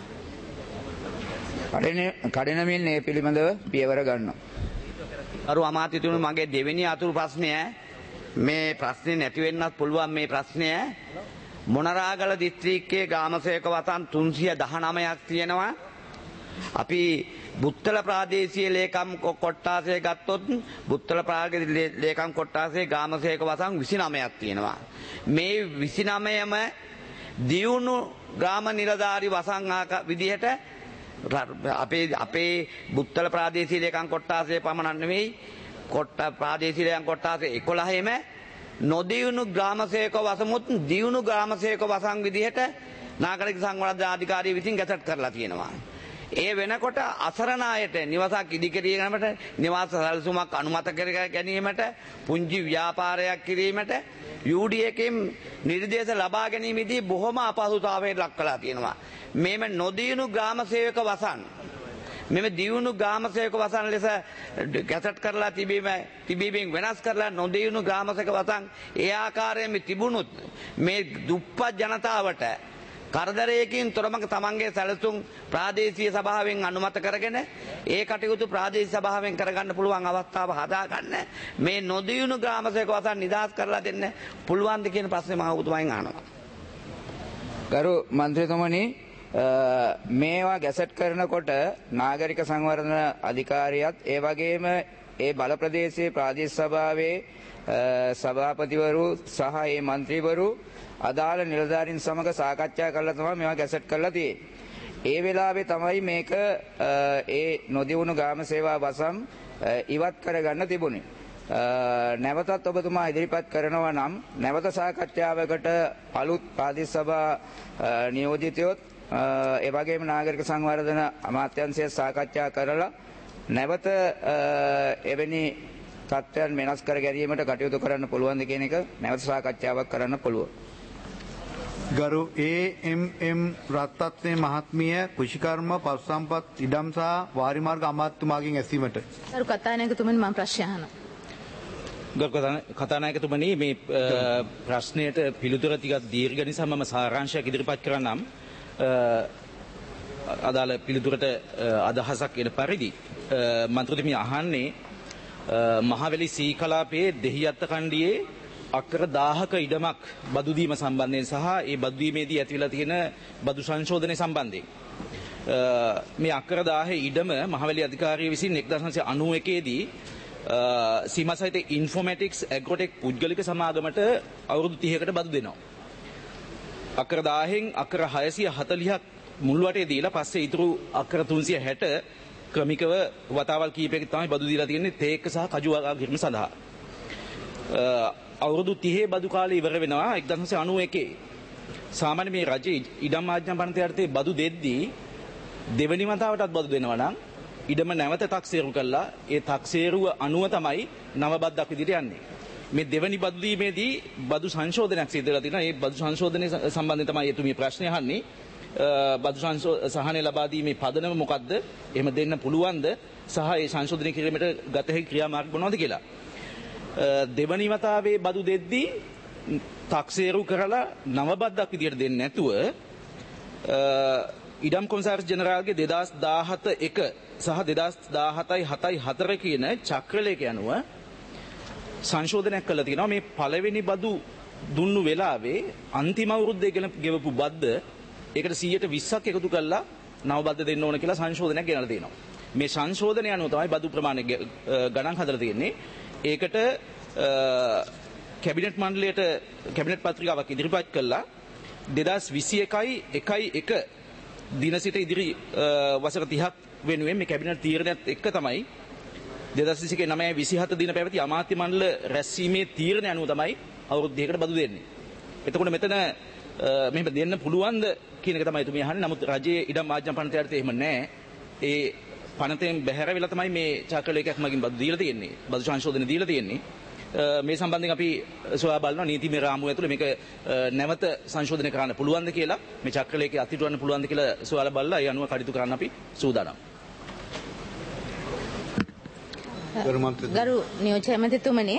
කඩිනමින් මේ පිළිබඳව පියවර ගන්නවා. අරු අමාත්‍යතුමනි මගේ දෙවෙනි අතුරු ප්‍රශ්නය මේ ප්‍රශ්නේ නැති වෙන්නත් පුළුවන් මේ ප්‍රශ්නය මොනරාගල දිස්ත්‍රික්කයේ ග්‍රාමසේවක වසන් තුන්සිය දහනවයක් තියෙනවා. අපි බුත්තල ප්‍රාදේශීය ලේකම් කොට්ටාසය ගත්තොත් බුත්තල ප්‍රාදේශීය ලේකම් කොට්ටාසයේ ග්‍රාමසේවක වසන් විසිනවයක් තියෙනවා. මේ විසිනවයම දියුණු ග්‍රාම නිලධාරි වසන් විදිහට අපේ අපේ බුත්තල ප්‍රාදේශීය ලේකම් කොට්ටාසයේ පමණක් නෙවෙයි කොට්ට ප්‍රාදේශීය ලේකම් කොට්ටාසයේ එකොළහෙම නොදියුණු ග්‍රාමසේවක වසමුත් දියුණු ග්‍රාමසේවක වසන් විදිහට නාගරික සංවර්ධනාධිකාරිය විසින් ගැසට් කරලා තියෙනවා. ඒ වෙනකොට අසරණ අයට නිවසක් ඉදිකිරීමට නිවාස සැලසුමක් අනුමත කර ගැනීමට පුංචි ව්‍යාපාරයක් කිරීමට යූ ඩී එකෙන් නිර්දේශ ලබා ගැනීමේදී බොහොම අපහසුතාවයට ලක් කළා තියෙනවා. මේම නොදියුණු ග්‍රාමසේවක වසන් මෙම දියුණු ග්‍රාමසේවක වසන් ලෙස ගැසට් කරලා තිබීම තිබීමෙන් වෙනස් කරලා නොදියුණු ග්‍රාමසේවක වසන් ඒ ආකාරයෙන්ම තිබුණොත් මේ දුප්පත් ජනතාවට කරදරයකින් තොරමක තමන්ගේ සැලසුම් ප්‍රාදේශීය සභාවෙන් අනුමත කරගෙන ඒ කටයුතු ප්‍රාදේශීය සභාවෙන් කරගන්න පුළුවන් අවස්ථාව හදාගන්න මේ නොදියුණු ග්‍රාමසේවක වසන් නිදහස් කරලා දෙන්න පුළුවන්ද කියන ප්‍රශ්නේ මම ඔබතුමාගෙන් අහනවා. ගරු මන්ත්‍රීතුමනි මේවා ගැසට් කරනකොට නාගරික සංවර්ධන අධිකාරියත් ඒ වගේම ඒ බල ප්‍රදේශයේ ප්‍රාදේශීය සභාවේ සභාපතිවරු සහ ඒ මන්ත්‍රීවරු අදාළ නිලධාරීන් සමග සාකච්ඡා කරලා තමයි මේවා ගැසට් කරලා තියෙන්නේ. ඒ වෙලාවේ තමයි මේක ඒ නොදියුණු ග්‍රාම සේවා වසම් ඉවත් කරගන්න තිබුණේ. නැවතත් ඔබතුමා ඉදිරිපත් කරනවා නම් නැවත සාකච්ඡාවකට අලුත් ප්‍රාදේශීය සභා නියෝජිතයොත් ඒ වගේම නාගරික සංවර්ධන අමාත්‍යාංශය සාකච්ඡා කරලා නැවත එවැනි තත්ත්වයන් වෙනස් කර ගැනීමට කටයුතු කරන්න පුළුවන්ද කියන එක නැවත සාකච්ඡාවක් කරන්න පුළුවන්. ගරු ඒ එම් එම් රත්ත්‍රේ මහත්මිය කුෂිකර්ම පශු සම්පත් ඉඩම් සහ වාරිමාර්ග අමාත්‍යතුමාගෙන් ඇසීමට. ගරු කතානායකතුමනි මම ප්‍රශ්න අහනවා. ගරු කතානායකතුමනි මේ ප්‍රශ්නයට පිළිතුර ටිකක් දීර්ඝ නිසා මම සාරාංශයක් ඉදිරිපත් කරන්නම්. අදාළ පිළිතුරට අදහසක් එන පරිදි මන්ත්‍රීතුමිය අහන්නේ මහවැලි සී කලාපයේ දෙහිඅත්ත කණ්ඩියේ අක්කර දාහක ඉඩමක් බදු දීම සම්බන්ධයෙන් සහ ඒ බදු දීමේදී ඇතිවලා තියෙන බදු සංශෝධනය සම්බන්ධයෙන් මේ අක්කර දාහේ ඉඩම මහවැලි අධිකාරිය විසින් එක්දාස් නවසිය අනූ එකේ දී සීමා සහිත ඉන්ෆෝමැටික්ස් ඇග්‍රොටෙක් පුද්ගලික සමාගමට අවුරුදු තිහකට බදු දෙනවා. අක්කර දාහෙන් අක්කර හයසිය හතළිහක් මුල් වටේ දීලා පස්සේ ඉතුරු අක්කර තුන්සිය හැට ක්‍රමිකව වතාවල් කීපයක තමයි බදු දීලා තියෙන්නේ තේක්ක සහ කජු වගා කිරීම සඳහා. අවුරුදු තිහේ බදු කාලය ඉවර වෙනවා එක්දාස් නවසිය අනූ එකේ. සාමාන්‍ය මේ රජයේ ඉඩම් ආඥා පනතේ යටතේ බදු දෙද්දී දෙවනි වතාවටත් බදු දෙනවා නම් ඉඩම නැවත 탁සේරු කළා ඒ 탁සේරුව අනුව තමයි නව බද්දක් විදිහට යන්නේ. මේ දෙවනි බදු දීමේදී බදු සංශෝධනයක් සිදු වෙලා තියෙනවා. ඒ බදු සංශෝධනය සම්බන්ධයෙන් තමයි එතුමිය ප්‍රශ්නය අහන්නේ. බදු සහනය ලබා දීමේ පදනම මොකද්ද? එහෙම දෙන්න පුළුවන්ද? සහ ඒ සංශෝධනය කිරීමට ගත හැකි ක්‍රියාමාර්ග මොනවද කියලා. දෙවනි වතාවේ බදු දෙද්දී 탁සේරු කරලා නව බද්දක් විදිහට දෙන්නේ නැතුව ඉඩම් කොන්සර්ට් ජෙනරාල්ගේ දෙදාස් දාහත එක සහ දෙදාස් දාහතයි හතයි හතර කියන චක්‍රලේඛය අනුව සංශෝධනයක් කළා තියෙනවා. මේ පළවෙනි බදු දුන්නු වෙලාවේ අන්තිම අවුරුද්දේ ගෙවපු බද්ද ඒකට සීයට විස්සක් එකතු කරලා නව බද්ද දෙන්න ඕන කියලා සංශෝධනයක් ගෙනල්ලා තියෙනවා. මේ සංශෝධනය අනුව තමයි බදු ප්‍රමාණය ගණන් හදලා තියෙන්නේ. ඒකට කැබිනට් මණ්ඩලයට කැබිනට් පත්‍රිකාවක් ඉදිරිපත් කළා දෙදාස් විසි එකයි එකයි එක දින සිට ඉදිරි වසර තිහක් වෙනුවෙන් මේ කැබිනට් තීරණයත් එක්ක තමයි දෙදාස් විසි එකේ නවය විසිහත දින පැවති අමාත්‍ය මණ්ඩල රැස්වීමේ තීරණය අනුව තමයි අවුරුදු දෙකකට බදු දෙන්නේ. එතකොට මෙතන මෙහෙම දෙන්න පුළුවන්ද කියන එක තමයි එතුමිය අහන්නේ. නමුත් රජයේ ඉඩම් ආජ්‍යම් පනතයට එහෙම නැහැ. ඒ පනතෙන් බැහැර වෙලා තමයි මේ චක්‍රලේඛයක් මගින් බදු දීලා තියෙන්නේ. බදු සංශෝධන දීලා තියෙන්නේ. මේ සම්බන්ධයෙන් අපි සොයා බලනවා නීතිමය රාමුව ඇතුළේ මේක නැවත සංශෝධනය කරන්න පුළුවන්ද කියලා, මේ චක්‍රලේඛය අත්හිටුවන්න පුළුවන්ද කියලා සොයාලා බලලා ඒ අනුව කටයුතු කරන්න අපි සූදානම්. ගරු නියෝජ්‍ය ඇමතිතුමනි,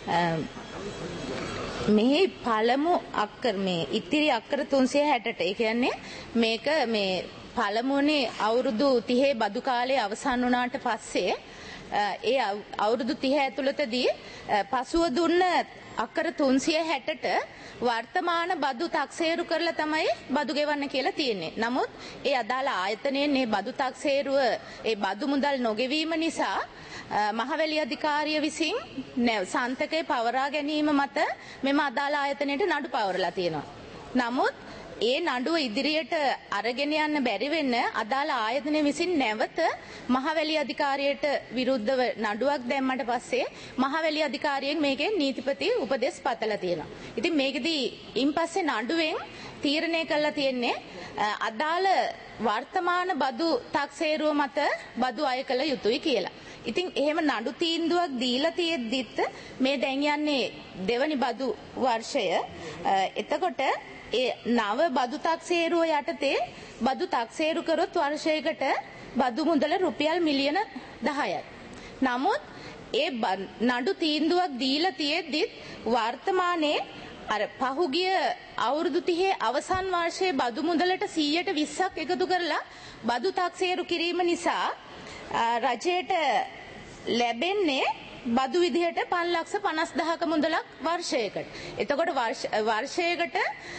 මෙහි පළමු අක්කර මේ ඉතිරි අක්කර තුන්සිය හැටට ඒ කියන්නේ මේක මේ පළමුවනේ අවුරුදු තිහේ බදු කාලයේ අවසන් වුණාට පස්සේ ඒ අවුරුදු තිහ ඇතුළතදී පසුව දුන්න අක්කර තුන්සිය හැටට වර්තමාන බදු තක්සේරු කරලා තමයි බදු ගෙවන්න කියලා තියෙන්නේ. නමුත් ඒ අදාළ ආයතනයෙන් මේ බදු තක්සේරුව ඒ බදු මුදල් නොගෙවීම නිසා මහවැලි අධිකාරිය විසින් සන්තකේ පවරා ගැනීම මත මෙම අදාළ ආයතනයට නඩු පවරලා තියෙනවා. නමුත් ඒ නඩුව ඉදිරියට අරගෙන යන්න බැරි වෙන්න අදාළ ආයතනය විසින් නැවත මහවැලි අධිකාරියට විරුද්ධව නඩුවක් දැම්මට පස්සේ මහවැලි අධිකාරියෙන් මේකේ නීතිපති උපදෙස් පතලා තියෙනවා. ඉතින් මේකෙදී ඉන්පස්සේ නඩුවෙන් තීරණය කළා තියෙන්නේ අදාළ වර්තමාන බදු තාක්ෂේරුව මත බදු අය කළ යුතුයි කියලා. ඉතින් එහෙම නඩු තීන්දුවක් දීලා තියෙද්දිත් මේ දැන් යන්නේ දෙවනි බදු වර්ෂය. එතකොට ඒ නව බදු තාක්ෂේරුව යටතේ බදු තාක්ෂේරු කරොත් වර්ෂයකට බදු මුදල රුපියල් මිලියන දහයයි. නමුත් ඒ නඩු තීන්දුවක් දීලා තියෙද්දිත් වර්තමානයේ අර පහුගිය අවුරුදු තිහේ අවසන් වර්ෂයේ බදු මුදලට සීයට විස්සක් එකතු කරලා බදු තාක්ෂේරු කිරීම නිසා රජයට ලැබෙන්නේ බදු විදිහට පන්ලක්ෂ පනස් දහක මුදලක් වර්ෂයකට. එතකොට වර්ෂයකට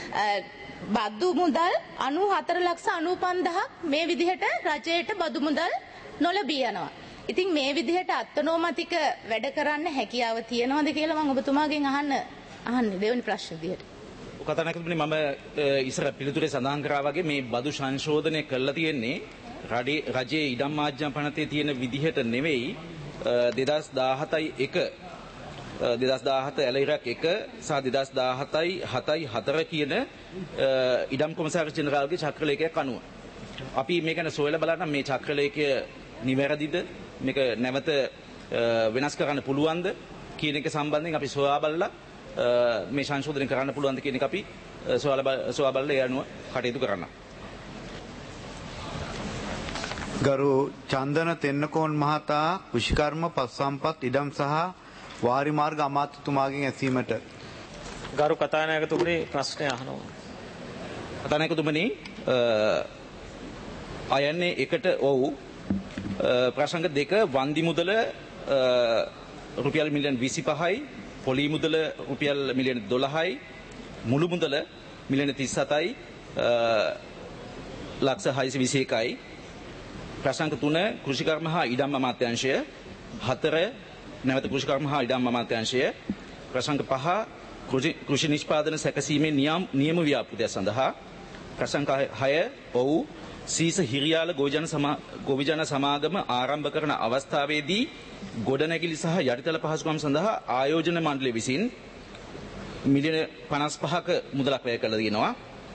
බදු මුදල් අනූ හතර ලක්ෂ අනූ පන්දහක් මේ විදිහට රජයට බදු මුදල් නොලැබී යනවා. ඉතින් මේ විදිහට අත්නෝමතික වැඩ කරන්න හැකියාව තියෙනවද කියලා මම ඔබතුමාගෙන් අහන්න අහන්නේ දෙවෙනි ප්‍රශ්න විදිහට. කතානායකතුමනි, මම ඉස්සර පිළිතුරේ සඳහන් කරා වගේ මේ බදු සංශෝධනය කළා තියෙන්නේ රජයේ ඉඩම් ආජ්‍යම් පනතේ තියෙන විදිහට නෙවෙයි. දෙදස් දාහතයි එක දෙදස් දාහත ඇලයිරක් එක සහ දෙදස් දාහතයි හතයි හතර කියන ඉඩම් කොමසාරිස් ජෙනරාල්ගේ චක්‍රලේඛයක් අනුව අපි මේ ගැන සොයලා බලන්න මේ චක්‍රලේඛය නිවැරදිද, මේක නැවත වෙනස් කරන්න පුළුවන්ද කියන එක සම්බන්ධයෙන් අපි සොයා බලලා මේ සංශෝධනය කරන්න පුළුවන්ද කියන එක අපි සොයාලා සොයා බලලා ඒ අනුව කටයුතු කරන්න. ගරු චන්දන තෙන්නකෝන් මහතා කෘෂිකර්ම පස්සම්පත් ඉඩම් සහ වාරි මාර්ග අමාත්‍යතුමාගෙන් ඇසීමට. ගරු කතානායකතුමනි, ප්‍රශ්නය අහනවා. කතානායකතුමනි, අයන්නේ එකට ඔව් ප්‍රසංග දෙක වන්දි මුදල රුපියල් මිලියන් විසිපහයි, පොලි මුදල රුපියල් මිලියන් දොළහයි, මුළු මුදල මිලියන තිස් හතයි, ලක්ෂ හයසිය විසි එකයි. ප්‍රසංග තුන කෘෂිකර්ම හා ඉඩම් අමාත්‍යාංශය, හතර නැවත කෘෂිකර්ම හා ඉඩම් අමාත්‍යාංශය, ප්‍රසංග පහ කෘෂි නිෂ්පාදන සැකසීමේ නියම ව්‍යාපෘතිය සඳහා, ප්‍රසංග හය ඔව් සීස හිරියාල ගෝවිජන ගෝවිජන සමාගම ආරම්භ කරන අවස්ථාවේදී ගොඩනැගිලි සහ යටිතල පහසුකම් සඳහා ආයෝජන මණ්ඩලය විසින් මිලියන පනස් පහක මුදලක් වැය කළා තියෙනවා.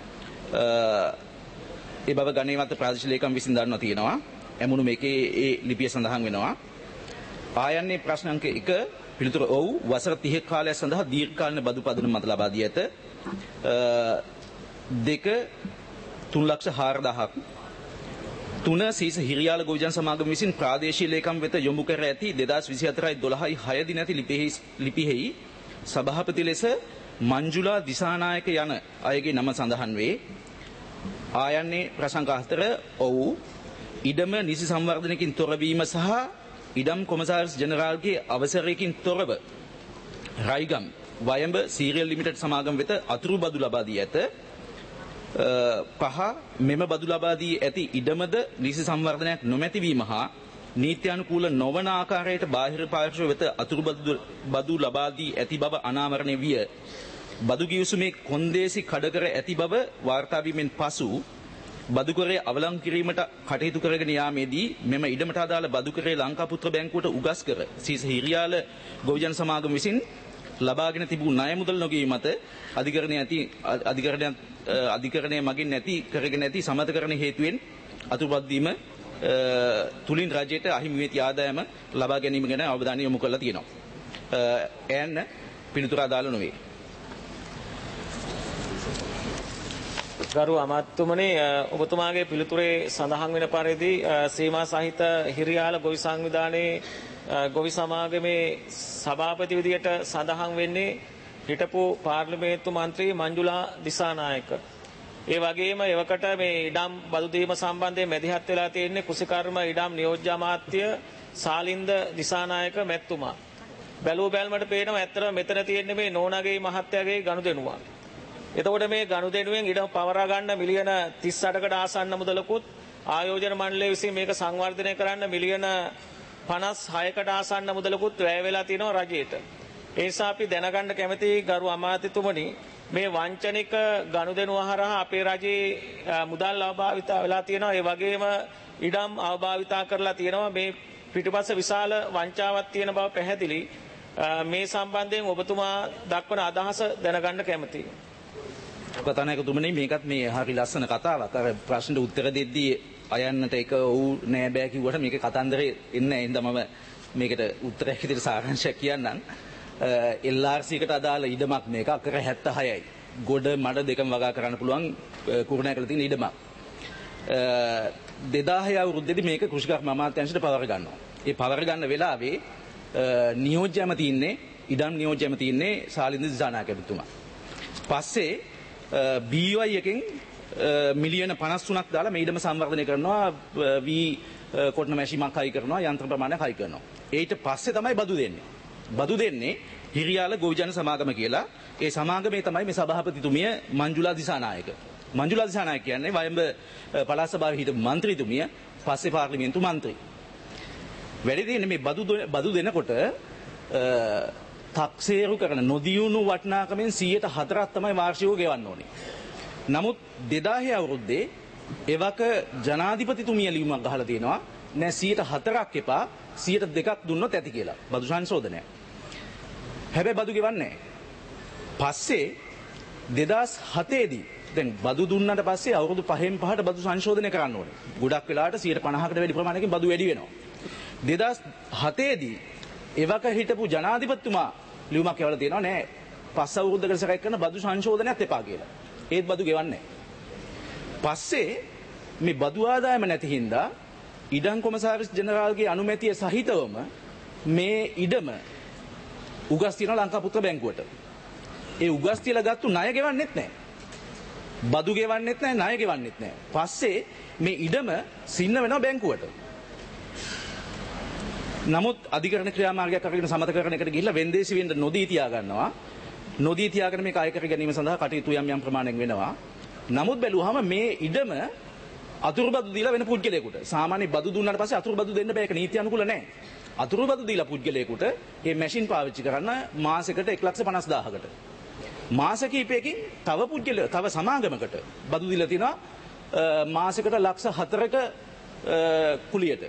ඒ බව ගණේවත ප්‍රාදේශීය ලේකම් විසින් දන්වා තියෙනවා. එමුණු මේකේ ඒ ලිපිය සඳහන් වෙනවා. ආයන්නේ ප්‍රශ්න අංක එක පිළිතුර ඔව් වසර තිහක කාලයක් සඳහා දීර්ඝකාලීන බදු පදනම මත ලබා දී ඇත. දෙක තුන් ලක්ෂ හාරදහක්. තුන සීස හිරියාල ගෝවිජන සමාගම විසින් ප්‍රාදේශීය ලේකම් වෙත යොමු කර ඇති දෙදහස් විසිහතරයි දොළහයි හය දින ඇති ලිපියෙහි සභාපති ලෙස මංජුලා දිසානායක යන අයගේ නම සඳහන් වේ. ආයන්නේ ප්‍රසංග හතර ඔව් ඉඩම නිසි සංවර්ධනයකින් තොරවීම සහ ඉඩම් කොමසාරිස් ජෙනරාල්ගේ අවසරයකින් තොරව රයිගම් වයඹ සීරියල් ලිමිටඩ් සමාගම වෙත අතුරු බදු ලබා දී ඇත. පහ මෙම බදු ලබා දී ඇති ඉඩමද නිසි සංවර්ධනයක් නොමැතිවීම හා නීත්‍යානුකූල නොවන ආකාරයට බාහිර පාර්ශ්ව වෙත අතුරු බදු ලබා දී ඇති බව අනාවරණය විය. බදු ගිවිසුමේ කොන්දේසි කඩකර ඇති බව වාර්තා වීමෙන් පසු බදුකරේ අවලං කිරීමට කටයුතු කරගෙන යාමේදී මෙම ඉඩමට අදාළ බදුකරේ ලංකාපුත්‍ර බැංකුවට උගස් කර සීස හිරියාල ගෝවිජන සමාගම විසින් ලබාගෙන තිබූ ණය මුදල් නොගෙවීම මත අධිකරණය ඇති අධිකරණය අධිකරණය මගින් නැති කරගෙන ඇති සමතකරණ හේතුවෙන් අතුරුපත් වීම තුලින් රජයට අහිමි වී ඇති ආදායම ලබා ගැනීම ගැන අවධානය යොමු කරලා තියෙනවා. එයන් පිළිතුර අදාළ නොවේ. ගරු අමාත්‍යතුමනි, ඔබතුමාගේ පිළිතුරේ සඳහන් වෙන පරිදි සීමා සහිත හිරියාල ගොවි සංවිධානයේ ගොවි සමාගමේ සභාපති විදියට සඳහන් වෙන්නේ හිටපු පාර්ලිමේන්තු මන්ත්‍රී මංජුලා දිසානායක. ඒ වගේම එවකට මේ ඉඩම් බදු දීම සම්බන්ධයෙන් මැදිහත් වෙලා තියෙන්නේ කුසිකර්ම ඉඩම් නියෝජ්‍ය අමාත්‍ය සාලින්ද දිසානායක මැතිතුමා. බැලුව බැලමට පේනවා ඇත්තටම මෙතන තියෙන්නේ මේ නෝනාගේ මහත්තයාගේ ගනුදෙනුවක්. එතකොට මේ ගනුදෙනුවෙන් ඉඩම් පවරා ගන්න මිලියන තිස් අටකට ආසන්න මුදලකුත් ආයෝජන මණ්ඩලය විසින් මේක සංවර්ධනය කරන්න මිලියන පනස් හයකට ආසන්න මුදලකුත් වැය වෙලා තියෙනවා රජයට. ඒ නිසා අපි දැනගන්න කැමති ගරු අමාත්‍යතුමනි, මේ වංචනික ගනුදෙනුව හරහා අපේ රජයේ මුදල් අවභාවිතා වෙලා තියෙනවා. ඒ වගේම ඉඩම් අවභාවිතා කරලා තියෙනවා. මේ පිටිපස්ස විශාල වංචාවක් තියෙන බව පැහැදිලි. මේ සම්බන්ධයෙන් ඔබතුමා දක්වන අදහස දැනගන්න කැමතියි. කතානායකතුමනි, මේකත් මේ හරි ලස්සන කතාවක්. අර ප්‍රශ්නට උත්තර දෙද්දී අයන්නට එක ඔව් නෑ බෑ කිව්වට මේක කතන්දරේ එන්නේ නැහැ. හින්දා මම මේකට උත්තරයක් විදිහට සාරාංශයක් කියන්නම්. එල් ආර් සී එකට අදාළ ඉඩමක් මේක අකර හැත්තෑ හයයි. ගොඩ මඩ දෙකම වගා කරන්න පුළුවන් කුරුණෑකල තියෙන ඉඩමක්. දෙදාහය අවුරුද්දේදී මේක කෘෂිකර්ම අමාත්‍යාංශයට පවර ගන්නවා. ඒ පවර ගන්න වෙලාවේ නියෝජ්‍යම තින්නේ ඉඩම් නියෝජ්‍යම තින්නේ සාලින්ද දිසානායකතුමා. පස්සේ බී වයි එකෙන් මිලියන පනස් තුනක් දාලා මේ ඉඩම සංවර්ධනය කරනවා. වී කොටන මැෂිමක් හයි කරනවා, යන්ත්‍ර ප්‍රමාණයක් හයි කරනවා. ඊට පස්සේ තමයි බදු දෙන්නේ. බදු දෙන්නේ හිරියාල ගොවිජන සමාගම කියලා. ඒ සමාගමේ තමයි මේ සභාපතිතුමිය මංජුලා දිසානායක. මංජුලා දිසානායක කියන්නේ වයඹ පළාත් සභාවේ හිටපු මන්ත්‍රීතුමිය, පස්සේ පාර්ලිමේන්තු මන්ත්‍රී. වැඩි දෙන්නේ මේ බදු බදු දෙනකොට තක්සේරු කරන නොදියුණු වටිනාකමෙන් සියයට හතරක් තමයි වාර්ෂිකව ගෙවන්න ඕනේ. නමුත් දෙදාහය අවුරුද්දේ එවක ජනාධිපතිතුමිය ලියුමක් ගහලා තියෙනවා නෑ සියයට හතරක් එපා සියයට දෙකක් දුන්නොත් ඇති කියලා. බදු සංශෝධනය. හැබැයි බදු ගෙවන්නේ නෑ. පස්සේ දෙදාස් හතේ දී දැන් බදු දුන්නට පස්සේ අවුරුදු පහෙන් පහට බදු සංශෝධනය කරන්න ඕනේ. ගොඩක් වෙලාවට සියයට පනහකට වැඩි ප්‍රමාණයකින් බදු වැඩි වෙනවා. දෙදාස් හතේ දී එවක හිටපු ජනාධිපතිතුමා ලියුමක් යවලා තියෙනවා නෑ පස් අවුරුද්දකට සැරයක් කරන බදු සංශෝධනයක් එපා කියලා. ඒත් බදු ගෙවන්නේ නැහැ. පස්සේ මේ බදු ආදායම නැති හින්දා ඉඩම් කොමසාරිස් ජෙනරාල්ගේ අනුමැතිය සහිතවම මේ ඉඩම උගස් තියන ලංකාපුත්‍ර බැංකුවට. ඒ උගස් තියලා ගත්තු ණය ගෙවන්නෙත් නැහැ. බදු ගෙවන්නෙත් නැහැ, ණය ගෙවන්නෙත් නැහැ. පස්සේ මේ ඉඩම සින්න වෙනවා බැංකුවට. නමුත් අධිකරණ ක්‍රියාමාර්ගයක් අරගෙන සමතකරණයකට ගිහිල්ලා වෙන්දේසි වෙන්න නොදී තියා ගන්නවා. නොදී තියාගෙන මේක අය කර ගැනීම සඳහා කටයුතු යම් යම් ප්‍රමාණයක් වෙනවා. නමුත් බැලුවාම මේ ඉඩම අතුරුබදු දීලා වෙන පුද්ගලයෙකුට. සාමාන්‍ය බදු දුන්නාට පස්සේ අතුරුබදු දෙන්න බෑ. ඒක නීති අනුකූල නැහැ. අතුරුබදු දීලා පුද්ගලයෙකුට මේ මැෂින් පාවිච්චි කරන්න මාසෙකට එක ලක්ෂ පනස් දාහකට. මාස කිහිපයකින් තව පුද්ගල තව සමාගමකට බදු දීලා තිනවා මාසෙකට ලක්ෂ හතරක කුලියට.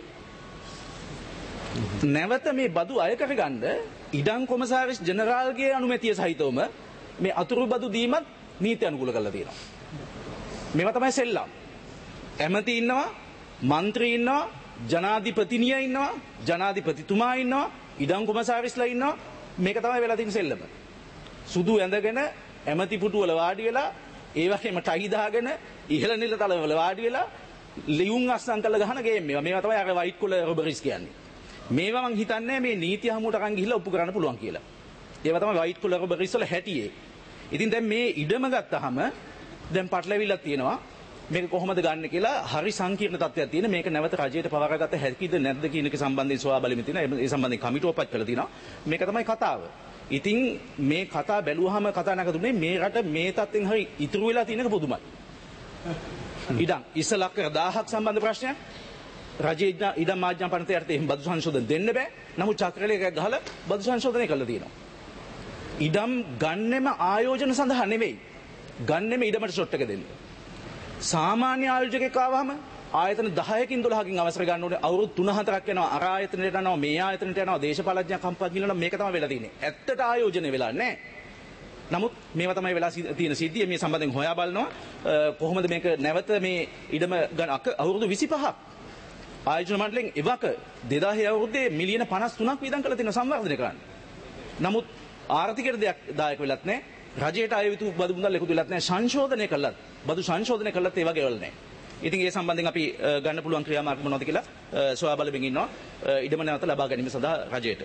නැවත මේ බදු අය කරගන්න ඉඩම් කොමසාරිස් ජෙනරාල්ගේ අනුමැතිය සහිතවම මේ අතුරු බදු දීමත් නීති අනුකූල කරලා තියෙනවා. මේවා තමයි සෙල්ලම්. ඇමති ඉන්නවා, മന്ത്രി ඉන්නවා, ජනාධිපතිනිය ඉන්නවා, ජනාධිපතිතුමා ඉන්නවා, ඉඩම් කොමසාරිස්ලා ඉන්නවා. මේක තමයි වෙලා තියෙන සෙල්ලම. සුදු ඇඳගෙන ඇමති පුටු වල වාඩි වෙලා, ඒ වගේම ටයි දාගෙන ඉහළ නිලතල වල වාඩි වෙලා ලියුම් අස්සම් කරලා ගහන ගේම් මේවා. මේවා තමයි අර වයිට් කොලර් රොබරිස් කියන්නේ. මේවා මං හිතන්නේ මේ නීති හමුවට අරන් ගිහිල්ලා ඔප්පු කරන්න පුළුවන් කියලා. ඒවා තමයි වයිට් කොලර් රොබරිස් වල හැටියේ. ඉතින් දැන් මේ ඉඩම ගත්තාම දැන් පටලැවිල්ලක් තියෙනවා. මේක කොහොමද ගන්න කියලා හරි සංකීර්ණ තත්ත්වයක් තියෙන. මේක නැවත රජයට පවරාගත හැකිද නැද්ද කියන එක සම්බන්ධයෙන් සොයා බලමින් තියෙනවා. ඒ සම්බන්ධයෙන් කමිටුවක් පත් කරලා තියෙනවා. මේක තමයි කතාව. ඉතින් මේ කතා බැලුවාම කතා නැගතුනේ මේ රට මේ තත්ත්වෙන් හරි ඉතුරු වෙලා තියෙනක පුදුමයි. ඉඩම් ඉස්සලක් දහයක් සම්බන්ධ ප්‍රශ්නයක් රජයේ ඉඩම් මාජ්‍යම් පනතයට එහෙම බදු සංශෝධන දෙන්න බෑ. නමුත් චක්‍රලයක ගහලා බදු සංශෝධනය කළා තියෙනවා. ඉඩම් ගන්නෙම ආයෝජන සඳහා නෙවෙයි. ගන්නෙම ඉඩමට ෂොට් එක දෙන්න. සාමාන්‍ය ආයෝජකෙක් ආවම ආයතන දහයකින් දොළහකින් අවසර ගන්න ඕනේ අවුරුදු තුන හතරක් යනවා අර ආයතනයට යනවා මේ ආයතනයට යනවා දේශපාලඥ කම්පත් ගිලනවා මේක තමයි වෙලා තියෙන්නේ. ඇත්තට ආයෝජනය වෙලා නැහැ. නමුත් මේවා තමයි වෙලා තියෙන සිද්ධිය. මේ සම්බන්ධයෙන් හොයා බලනවා කොහොමද මේක නැවත මේ ඉඩම ගන්න අවුරුදු විසිපහක් ආයෝජන මණ්ඩලයෙන් එවක දෙදාහේ අවුරුද්දේ මිලියන පනස් තුනක් වියදම් කළ තියෙන සංවර්ධනය කරන්න. නමුත් ආර්ථිකයට දෙයක් දායක වෙලත් නැහැ. රජයට ආය යුතු බදු මුදල් එකතු වෙලත් නැහැ. සංශෝධනය කළත් බදු සංශෝධනය කළත් ඒ වගේ වල නැහැ. ඉතින් ඒ සම්බන්ධයෙන් අපි ගන්න පුළුවන් ක්‍රියාමාර්ග මොනවද කියලා සොයා බලමින් ඉන්නවා. ඉඩම නැවත ලබා ගැනීම සඳහා රජයට.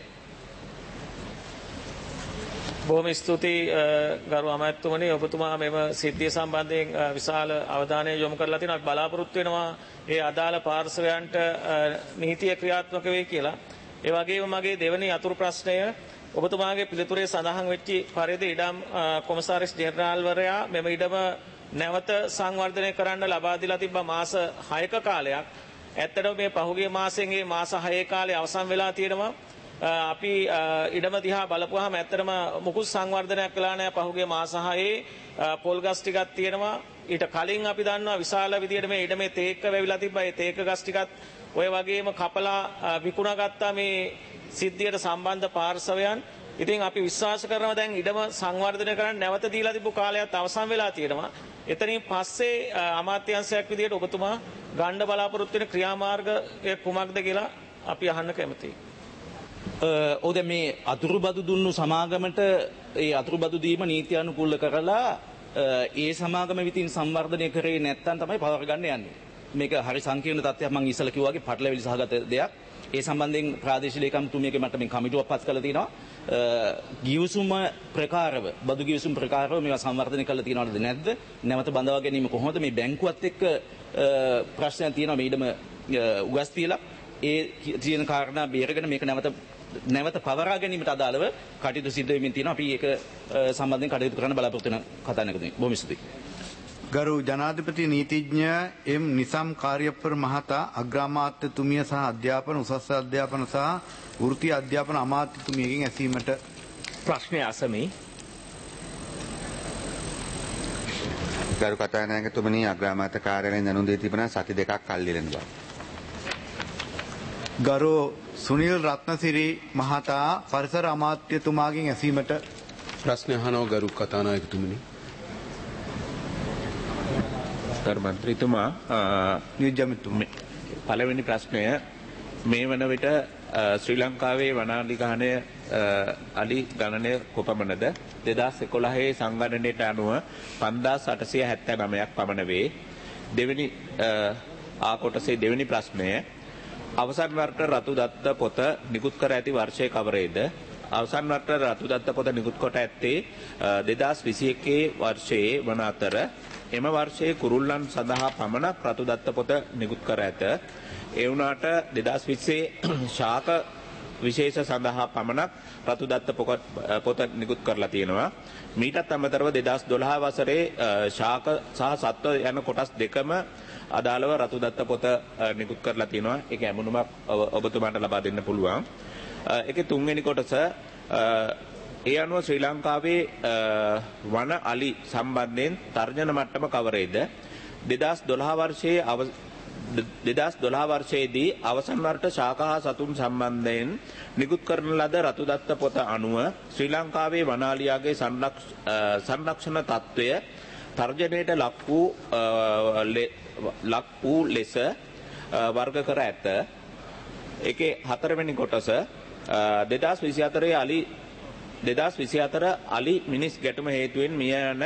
බොහොම ස්තුතියි ගරු අමාත්‍යතුමනි ඔබතුමා මෙම සිද්ධිය සම්බන්ධයෙන් විශාල අවධානය යොමු කරලා තිනවා. බලාපොරොත්තු වෙනවා ඒ අදාළ පාර්ශවයන්ට නීතිය ක්‍රියාත්මක වේ කියලා. ඒ වගේම මගේ දෙවෙනි අතුරු ප්‍රශ්නය ඔබතුමාගේ පිළිතුරේ සඳහන් වෙච්ච පරිදි ඉඩම් කොමසාරිස් ජෙනරාල්වරයා මෙම ඉඩම නැවත සංවර්ධනය කරන්න ලබා දීලා තිබ්බ මාස හයක කාලයක්. ඇත්තටම මේ පහුගිය මාසෙන් මේ මාස හයේ කාලේ අවසන් වෙලා තියෙනවා. අපි ඉඩම දිහා බලපුවාම ඇත්තටම මුකුත් සංවර්ධනයක් වෙලා නැහැ. පහුගිය මාස හයේ පොල් ගස් ටිකක් තියෙනවා. ඊට කලින් අපි දන්නවා විශාල විදියට මේ ඉඩමේ තේක්ක වැවිලා තිබ්බා. ඒ තේක්ක ගස් ටිකත් ඔය වගේම කපලා විකුණාගත්තා මේ සිද්ධියට සම්බන්ධ පාර්ශවයන්. ඉතින් අපි විශ්වාස කරනවා දැන් ඉඩම සංවර්ධනය කරන්න නැවත දීලා තිබු කාලයත් අවසන් වෙලා තියෙනවා. එතනින් පස්සේ අමාත්‍යාංශයක් විදියට ඔබතුමා ගන්න බලාපොරොත්තු වෙන ක්‍රියාමාර්ග කුමක්ද කියලා අපි අහන්න කැමතියි. ඔද මේ අතුරුබදු දුන්නු සමාගමට ඒ අතුරුබදු දීම නීති අනුකූල කරලා ඒ සමාගම විතින් සංවර්ධනය කරේ නැත්තම් තමයි පවර ගන්න යන්නේ. මේක හරි සංකීර්ණ තත්ත්වයක් මම ඉස්සෙල්ලා කිව්වා වගේ පටලැවිලි සහගත දෙයක්. ඒ සම්බන්ධයෙන් ප්‍රාදේශීය ලේකම්තුමියගේ මට්ටමින් කමිටුවක් පත් කරලා තිනවා. ගිවිසුම ප්‍රකාරව බදු ගිවිසුම් ප්‍රකාරව මේවා සංවර්ධනය කරලා තියනවද නැද්ද? නැවත බඳවා ගැනීම කොහොමද? මේ බැංකුවත් එක්ක ප්‍රශ්නයක් තියෙනවා මේ ඉඩම උගස් තියලා ඒ තියෙන කාරණා බේරගෙන මේක නැවත නැවත පවරා ගැනීමට අදාළව කටයුතු සිද්ධ වෙමින් තියෙනවා. අපි ඒක සම්බන්ධයෙන් කටයුතු කරන්න බලාපොරොත්තු වෙන කතානකදී. බොහොම ස්තුතියි. ගරු ජනාධිපති නීතිඥ එම් නිසම් කාර්යප්පර මහතා අග්‍රාමාත්‍යතුමිය සහ අධ්‍යාපන උසස් අධ්‍යාපන සහ වෘත්තීය අධ්‍යාපන අමාත්‍යතුමියගෙන් ඇසීමට ප්‍රශ්නය අසමි. ගරු කතානායකතුමනි අග්‍රාමාත්‍ය කාර්යාලයෙන් දැනුම් දී තිබෙනවා සති දෙකක් කල් ඉරෙන බව. ගරු සුනිල් රත්නසිරි මහතා පරිසර අමාත්‍යතුමාගෙන් ඇසීමට ප්‍රශ්න අහනවා ගරු කතානායකතුමනි. ගරු මන්ත්‍රීතුමා නියෝජ්‍යමතුමනි පළවෙනි ප්‍රශ්නය මේ වන විට ශ්‍රී ලංකාවේ වනාලි ගහනය අලි ගණනය කොපමණද? දෙදාස් එකොළහේ සංගණනයට අනුව පන්දාස් අටසිය හැත්තෑ නවයක් පමණ වේ. දෙවෙනි ආ කොටසේ දෙවෙනි ප්‍රශ්නය අවසන් වර්ග රතු දත්ත පොත නිකුත් කර ඇති වර්ෂය කවරේද? අවසන් වර්ග රතු දත්ත පොත නිකුත් කොට ඇත්තේ දෙදාස් විසි එකේ වර්ෂයේ වන අතර එම වර්ෂයේ කුරුල්ලන් සඳහා පමණක් රතු දත්ත පොත නිකුත් කර ඇත. ඒ වුණාට දෙදාස් විස්සේ ශාක විශේෂ සඳහා පමණක් රතු දත්ත පොත නිකුත් කරලා තියෙනවා. මීටත් අමතරව දෙදාස් දොළහ වසරේ ශාක සහ සත්ව යන කොටස් දෙකම අදාළව රතු දත්ත පොත නිකුත් කරලා තියෙනවා. ඒක ඇමුණුමක් ඔබතුමාට ලබා දෙන්න පුළුවන්. ඒකේ තුන්වෙනි කොටස ඒ අනුව ශ්‍රී ලංකාවේ වන අලි සම්බන්ධයෙන් තර්ජන මට්ටම කවරේද? දෙදාස් දොළහ වර්ෂයේ දෙදාස් දොළහ වර්ෂයේදී අවසන් වර්ෂ ශාක හා සතුන් සම්බන්ධයෙන් නිකුත් කරන ලද රතු දත්ත පොත අනුව ශ්‍රී ලංකාවේ වනාලියාගේ සංරක්ෂණ තත්ත්වය තර්ජනයට ලක් වූ ලක් වූ ලෙස වර්ග කර ඇත. ඒකේ හතරවෙනි කොටස දෙදාස් විසි හතරේ අලි දෙදාස් විසි හතර අලි මිනිස් ගැටුම හේතුවෙන් මිය යන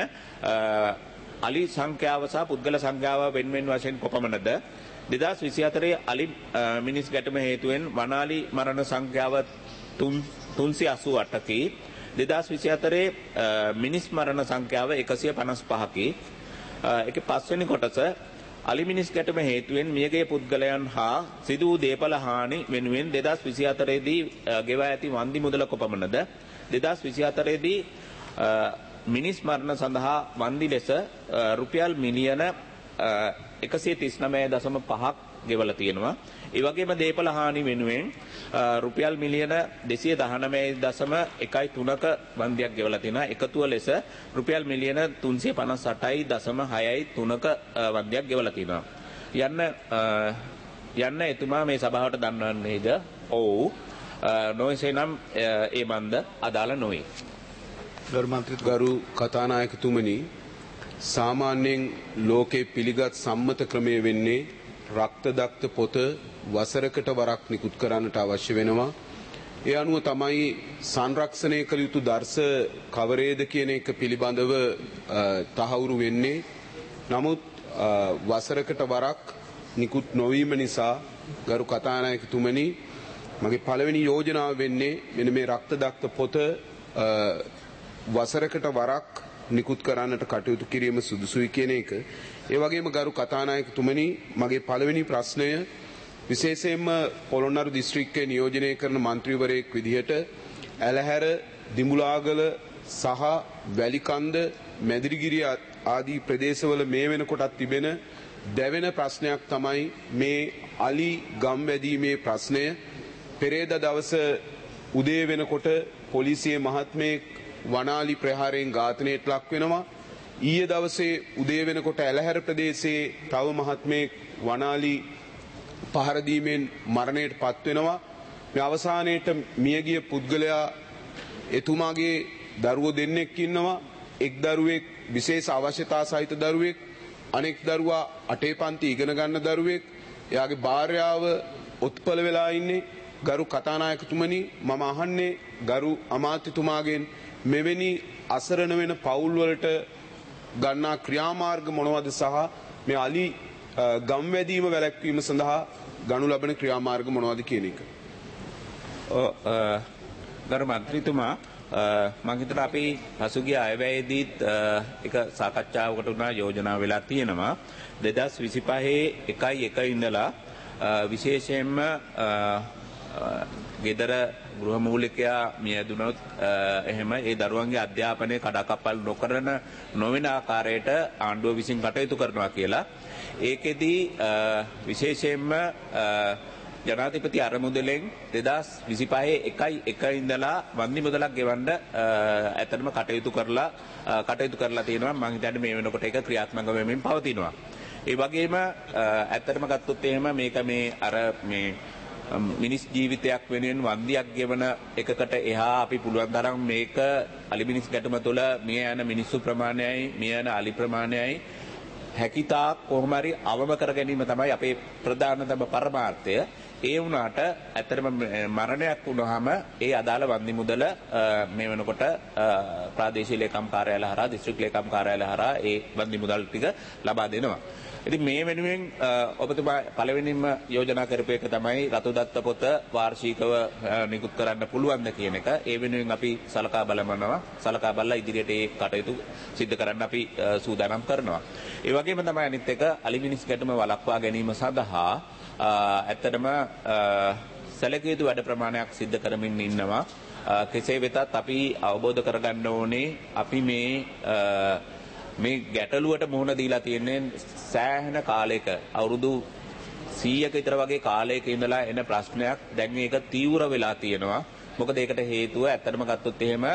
අලි සංඛ්‍යාව සහ පුද්ගල සංඛ්‍යාව වෙන්වෙන් වශයෙන් කොපමණද? දෙදාස් විසි හතරේ අලි මිනිස් ගැටුම හේතුවෙන් වනාලි මරණ සංඛ්‍යාව තුන්සිය අසූ අටකි. දෙදාස් විසි හතරේ මිනිස් මරණ සංඛ්‍යාව එකසිය පනස් පහකි. ඒකේ පස්වෙනි කොටස අලි මිනිස් ගැටුම හේතුවෙන් මියගිය පුද්ගලයන් හා සිදු වූ දේපල හානි වෙනුවෙන් දෙදාස් විසි හතරේදී ගෙවා ඇති වන්දි මුදල කොපමණද? දෙදාස් විසි හතරේදී මිනිස් මරණ සඳහා වන්දි ලෙස රුපියල් මිලියන එකසිය තිස් නවය දශම පහක් ගෙවලා තියෙනවා. ඒ වගේම දේපල හානි වෙනුවෙන් රුපියල් මිලියන දෙසිය දහනවය දශම එකයි තුනක වන්දියක් ගෙවලා තියෙනවා. එකතුව ලෙස රුපියල් මිලියන තුන්සිය පනස් අටයි දශම හයයි තුනක වන්දියක් ගෙවලා තියෙනවා. යන්න යන්න එතුමා මේ සභාවට දන්වන්නේද? ඔව්. නොයසේනම් ඒ මන්ද අදාළ නොවේ. ගරු කතානායකතුමනි, සාමාන්‍යයෙන් ලෝකේ පිළිගත් සම්මත ක්‍රමය වෙන්නේ රක්ත දක්ත පොත වසරකට වරක් නිකුත් කරන්නට අවශ්‍ය වෙනවා. ඒ අනුව තමයි සංරක්ෂණය කළ යුතු දර්ශ කවරේද කියන එක පිළිබඳව තහවුරු වෙන්නේ. නමුත් වසරකට වරක් නිකුත් නොවීම නිසා ගරු කතානායකතුමනි, මගේ පළවෙනි යෝජනාව වෙන්නේ මෙන්න මේ රක්ත දක්ත පොත වසරකට වරක් නිකුත් කරන්නට කටයුතු කිරීම සුදුසුයි කියන එක. ඒ වගේම ගරු කතානායකතුමනි, මගේ පළවෙනි ප්‍රශ්නය විශේෂයෙන්ම පොළොන්නරු දිස්ත්‍රික්කයේ නියෝජනය කරන මන්ත්‍රීවරයෙක් විදිහට ඇලහැර, දිඹුලාගල සහ වැලිකන්ද, මැදිරිගිරිය ආදී ප්‍රදේශවල මේ වෙනකොටත් තිබෙන දැවෙන ප්‍රශ්නයක් තමයි මේ අලි ගම් වැදීමේ ප්‍රශ්නය. පෙරේදා දවස උදේ වෙනකොට පොලිසියේ මහත්මයෙක් වනාලි ප්‍රහාරයෙන් ඝාතනයට ලක් වෙනවා. ඊයේ දවසේ උදේ වෙනකොට ඇලහැර ප්‍රදේශයේ තව මහත්මයෙක් වනාලි පහර දීමෙන් මරණයට පත් වෙනවා. මේ අවසානයේට මියගිය පුද්ගලයා එතුමාගේ දරුවෝ දෙන්නෙක් ඉන්නවා. එක් දරුවෙක් විශේෂ අවශ්‍යතා සහිත දරුවෙක්, අනෙක් දරුවා අටේ පන්ති ඉගෙන ගන්න දරුවෙක්. එයාගේ භාර්යාව ඔත්පල වෙලා ඉන්නේ. ගරු කතානායකතුමනි, මම අහන්නේ ගරු අමාත්‍යතුමාගෙන් මෙවැනි අසරණ වෙන පවුල් වලට ගන්නා ක්‍රියාමාර්ග මොනවද සහ මේ අලි ගම්වැදීම වැළැක්වීම සඳහා ගනු ලබන ක්‍රියාමාර්ග මොනවද කියන එක. ගරු මන්ත්‍රීතුමා, මම හිතනවා අපි පසුගිය අයවැයේදීත් එක සාකච්ඡාවකට උනා යෝජනා වෙලා තියෙනවා. දෙදහස් විසිපහේ එකයි එක ඉඳලා විශේෂයෙන්ම ගෙදර ගෘහමූලිකයා මියදුනොත් එහෙම ඒ දරුවන්ගේ අධ්‍යාපනය කඩාකප්පල් නොකරන නොවන ආකාරයට ආණ්ඩුව විසින් කටයුතු කරනවා කියලා. ඒකෙදී විශේෂයෙන්ම ජනාධිපති අරමුදලෙන් දෙදහස් විසිපහේ එකයි එක ඉඳලා වන්දි මුදලක් ගෙවන්න ඇත්තටම කටයුතු කරලා කටයුතු කරලා තියෙනවා. මම හිතන්නේ මේ වෙනකොට ඒක ක්‍රියාත්මක වෙමින් පවතිනවා. ඒ වගේම ඇත්තටම ගත්තොත් එහෙම මේක මේ අර මේ මිනිස් ජීවිතයක් වෙනුවෙන් වන්දියක් ගෙවන එකකට එහා අපි පුළුවන් තරම් මේක අලි මිනිස් ගැටුම තුළ මිය යන මිනිස්සු ප්‍රමාණයයි මිය යන අලි ප්‍රමාණයයි හැකිතාක් කොහොම හරි අවම කර ගැනීම තමයි අපේ ප්‍රධානතම පරමාර්ථය. ඒ වුණාට ඇත්තටම මරණයක් වුණාම ඒ අදාළ වන්දි මුදල මේ වෙනකොට ප්‍රාදේශීය ලේකම් කාර්යාලය හරහා දිස්ත්‍රික් ලේකම් කාර්යාලය හරහා ඒ වන්දි මුදල් ටික ලබා දෙනවා. ඉතින් මේ වෙනුවෙන් ඔබතුමා පළවෙනිම යෝජනා කරපු එක තමයි රතුදත්ත පොත වාර්ෂිකව නිකුත් කරන්න පුළුවන්ද කියන එක. ඒ වෙනුවෙන් අපි සලකා බලනවා. සලකා බලලා ඉදිරියට ඒ කටයුතු සිදු කරන්න අපි සූදානම් කරනවා. ඒ වගේම තමයි අනිත් එක අලි මිනිස් ගැටුම වළක්වා ගැනීම සඳහා ඇත්තටම සැලකිය යුතු වැඩ ප්‍රමාණයක් සිදු කරමින් ඉන්නවා. කෙසේ වෙතත් අපි අවබෝධ කරගන්න ඕනේ අපි මේ මේ ගැටලුවට මුහුණ දීලා තියෙන්නේ සෑහෙන කාලයක අවුරුදු සීයක විතර වගේ කාලයක ඉඳලා එන ප්‍රශ්නයක්. දැන් මේක තීව්‍ර වෙලා තියෙනවා. මොකද ඒකට හේතුව ඇත්තටම ගත්තොත් එහෙම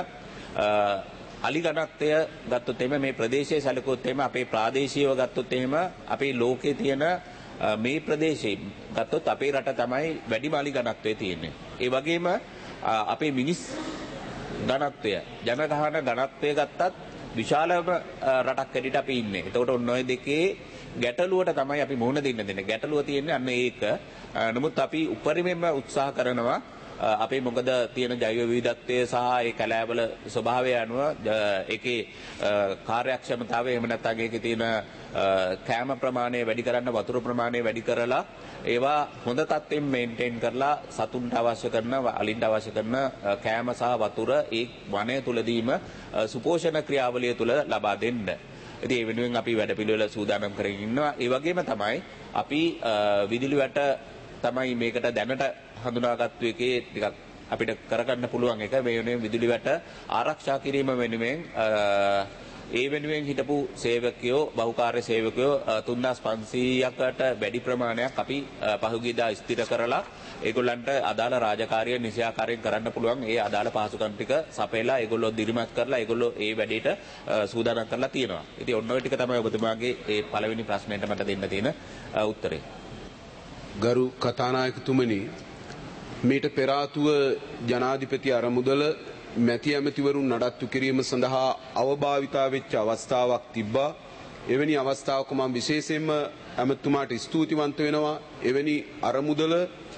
අලි ගණත්වය ගත්තොත් එහෙම මේ ප්‍රදේශයේ සැලකුවොත් එහෙම අපේ ප්‍රාදේශීයව ගත්තොත් එහෙම අපේ ලෝකේ තියෙන මේ ප්‍රදේශයේ ගත්තොත් අපේ රට තමයි වැඩිම අලි ගණත්වය තියෙන්නේ. ඒ වගේම අපේ මිනිස් ගණත්වය ජනගහන ගණත්වය ගත්තත් විශාලම රටක් හැටියට අපි ඉන්නේ. එතකොට ඔන්න ඔය දෙකේ ගැටලුවට තමයි අපි මුහුණ දෙන්න දෙන්නේ. ගැටලුව තියෙන්නේ අන්න ඒක. නමුත් අපි උපරිමයෙන්ම උත්සාහ කරනවා අපේ මොකද තියෙන ජෛව විවිධත්වය සහ ඒ කැලෑවල ස්වභාවය අනුව ඒකේ කාර්යක්ෂමතාවය එහෙම නැත්නම් ඒකේ තියෙන කෑම ප්‍රමාණය වැඩි කරන්න වතුර ප්‍රමාණය වැඩි කරලා ඒවා හොඳ තත්ත්වෙන් මේන්ටේන් කරලා සතුන්ට අවශ්‍ය කරන අලින්ට අවශ්‍ය කරන කෑම සහ වතුර ඒ වනය තුලදීම සුපෝෂණ ක්‍රියාවලිය තුල ලබා දෙන්න. ඉතින් ඒ වෙනුවෙන් අපි වැඩපිළිවෙල සූදානම් කරගෙන ඉන්නවා. ඒ වගේම තමයි අපි විදුලි වැට තමයි මේකට දැනට හඳුනාගත්තු එකේ ටිකක් අපිට කරගන්න පුළුවන් එක මේ වෙනුවෙන් විදුලි වැට ආරක්ෂා කිරීම වෙනුවෙන් ඒ වෙනුවෙන් හිටපු සේවකයෝ බහුකාර්ය සේවකයෝ තුන්දාස් පන්සීයකට වැඩි ප්‍රමාණයක් අපි පහුගියදා ස්ථිර කරලා ඒගොල්ලන්ට අදාළ රාජකාරිය නිසියාකාරයෙන් කරන්න පුළුවන් ඒ අදාළ පහසුකම් ටික සපයලා ඒගොල්ලෝ දිරිමත් කරලා ඒගොල්ලෝ ඒ වැඩේට සූදානම් කරලා තියෙනවා. ඉතින් ඔන්න ඔය ටික තමයි ඔබතුමාගේ ඒ පළවෙනි ප්‍රශ්නෙට මට දෙන්න තියෙන උත්තරේ. ගරු කතානායකතුමනි, මීට පෙර ආතුව ජනාධිපති අරමුදල මැති ඇමතිවරුන් නඩත්තු කිරීම සඳහා අවභාවිතා වෙච්ච අවස්ථාවක් තිබ්බා. එවැනි අවස්ථාවක මම විශේෂයෙන්ම ඇමතුමාට ස්තුතිවන්ත වෙනවා. එවැනි අරමුදල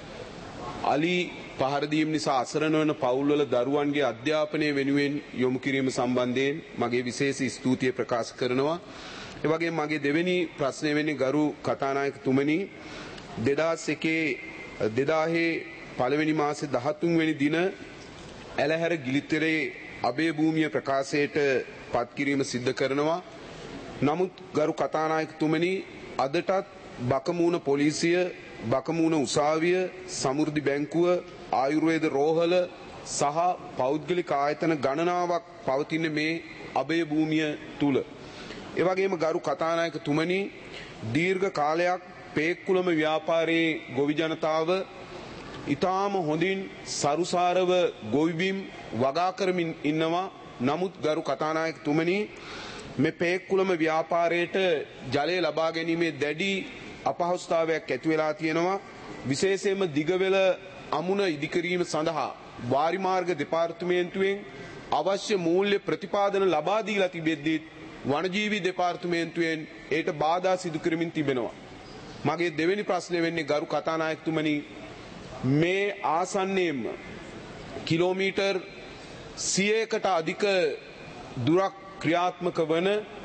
අලි පහර දීම නිසා අසරණ වන පවුල්වල දරුවන්ගේ අධ්‍යාපනය වෙනුවෙන් යොමු කිරීම සම්බන්ධයෙන් මගේ විශේෂ ස්තුතිය ප්‍රකාශ කරනවා. ඒ වගේම මගේ දෙවෙනි ප්‍රශ්නය වෙන්නේ ගරු කතානායකතුමනි, දෙදාස් එකේ දෙදාහේ පළවෙනි මාසේ දහතුන් වෙනි දින ඇලහැර ගිලිතරේ අබේ භූමිය ප්‍රකාශයට පත් කිරීම සිද්ධ කරනවා. නමුත් ගරු කතානායකතුමනි, අදටත් බකමූණ පොලිසිය, බකමූණ උසාවිය, සමෘද්ධි බැංකුව, ආයුර්වේද රෝහල සහ පෞද්ගලික ආයතන ගණනාවක් පවතින මේ අබේ භූමිය තුල. ඒ වගේම ගරු කතානායකතුමනි, දීර්ඝ කාලයක් පේක්කුලම ව්‍යාපාරයේ ගොවි ජනතාව ඉතාම හොඳින් සරුසාරව ගොවිබිම් වගා කරමින් ඉන්නවා. නමුත් ගරු කතානායකතුමනි, මේ පේක්කුලම ව්‍යාපාරයට ජලය ලබා ගැනීමේ දැඩි අපහසුතාවයක් ඇති වෙලා තියෙනවා. විශේෂයෙන්ම දිගවෙල අමුණ ඉදිකිරීම සඳහා වාරිමාර්ග දෙපාර්තමේන්තුවෙන් අවශ්‍ය මූල්‍ය ප්‍රතිපාදන ලබා දීලා තිබෙද්දී වනජීවි දෙපාර්තමේන්තුවෙන් ඒට බාධා සිදු කරමින් තිබෙනවා. මගේ දෙවෙනි ප්‍රශ්නය වෙන්නේ ගරු කතානායකතුමනි, මේ ආසන්නයෙන්ම කිලෝමීටර් සියයකට අධික දුරක් ක්‍රියාත්මක වන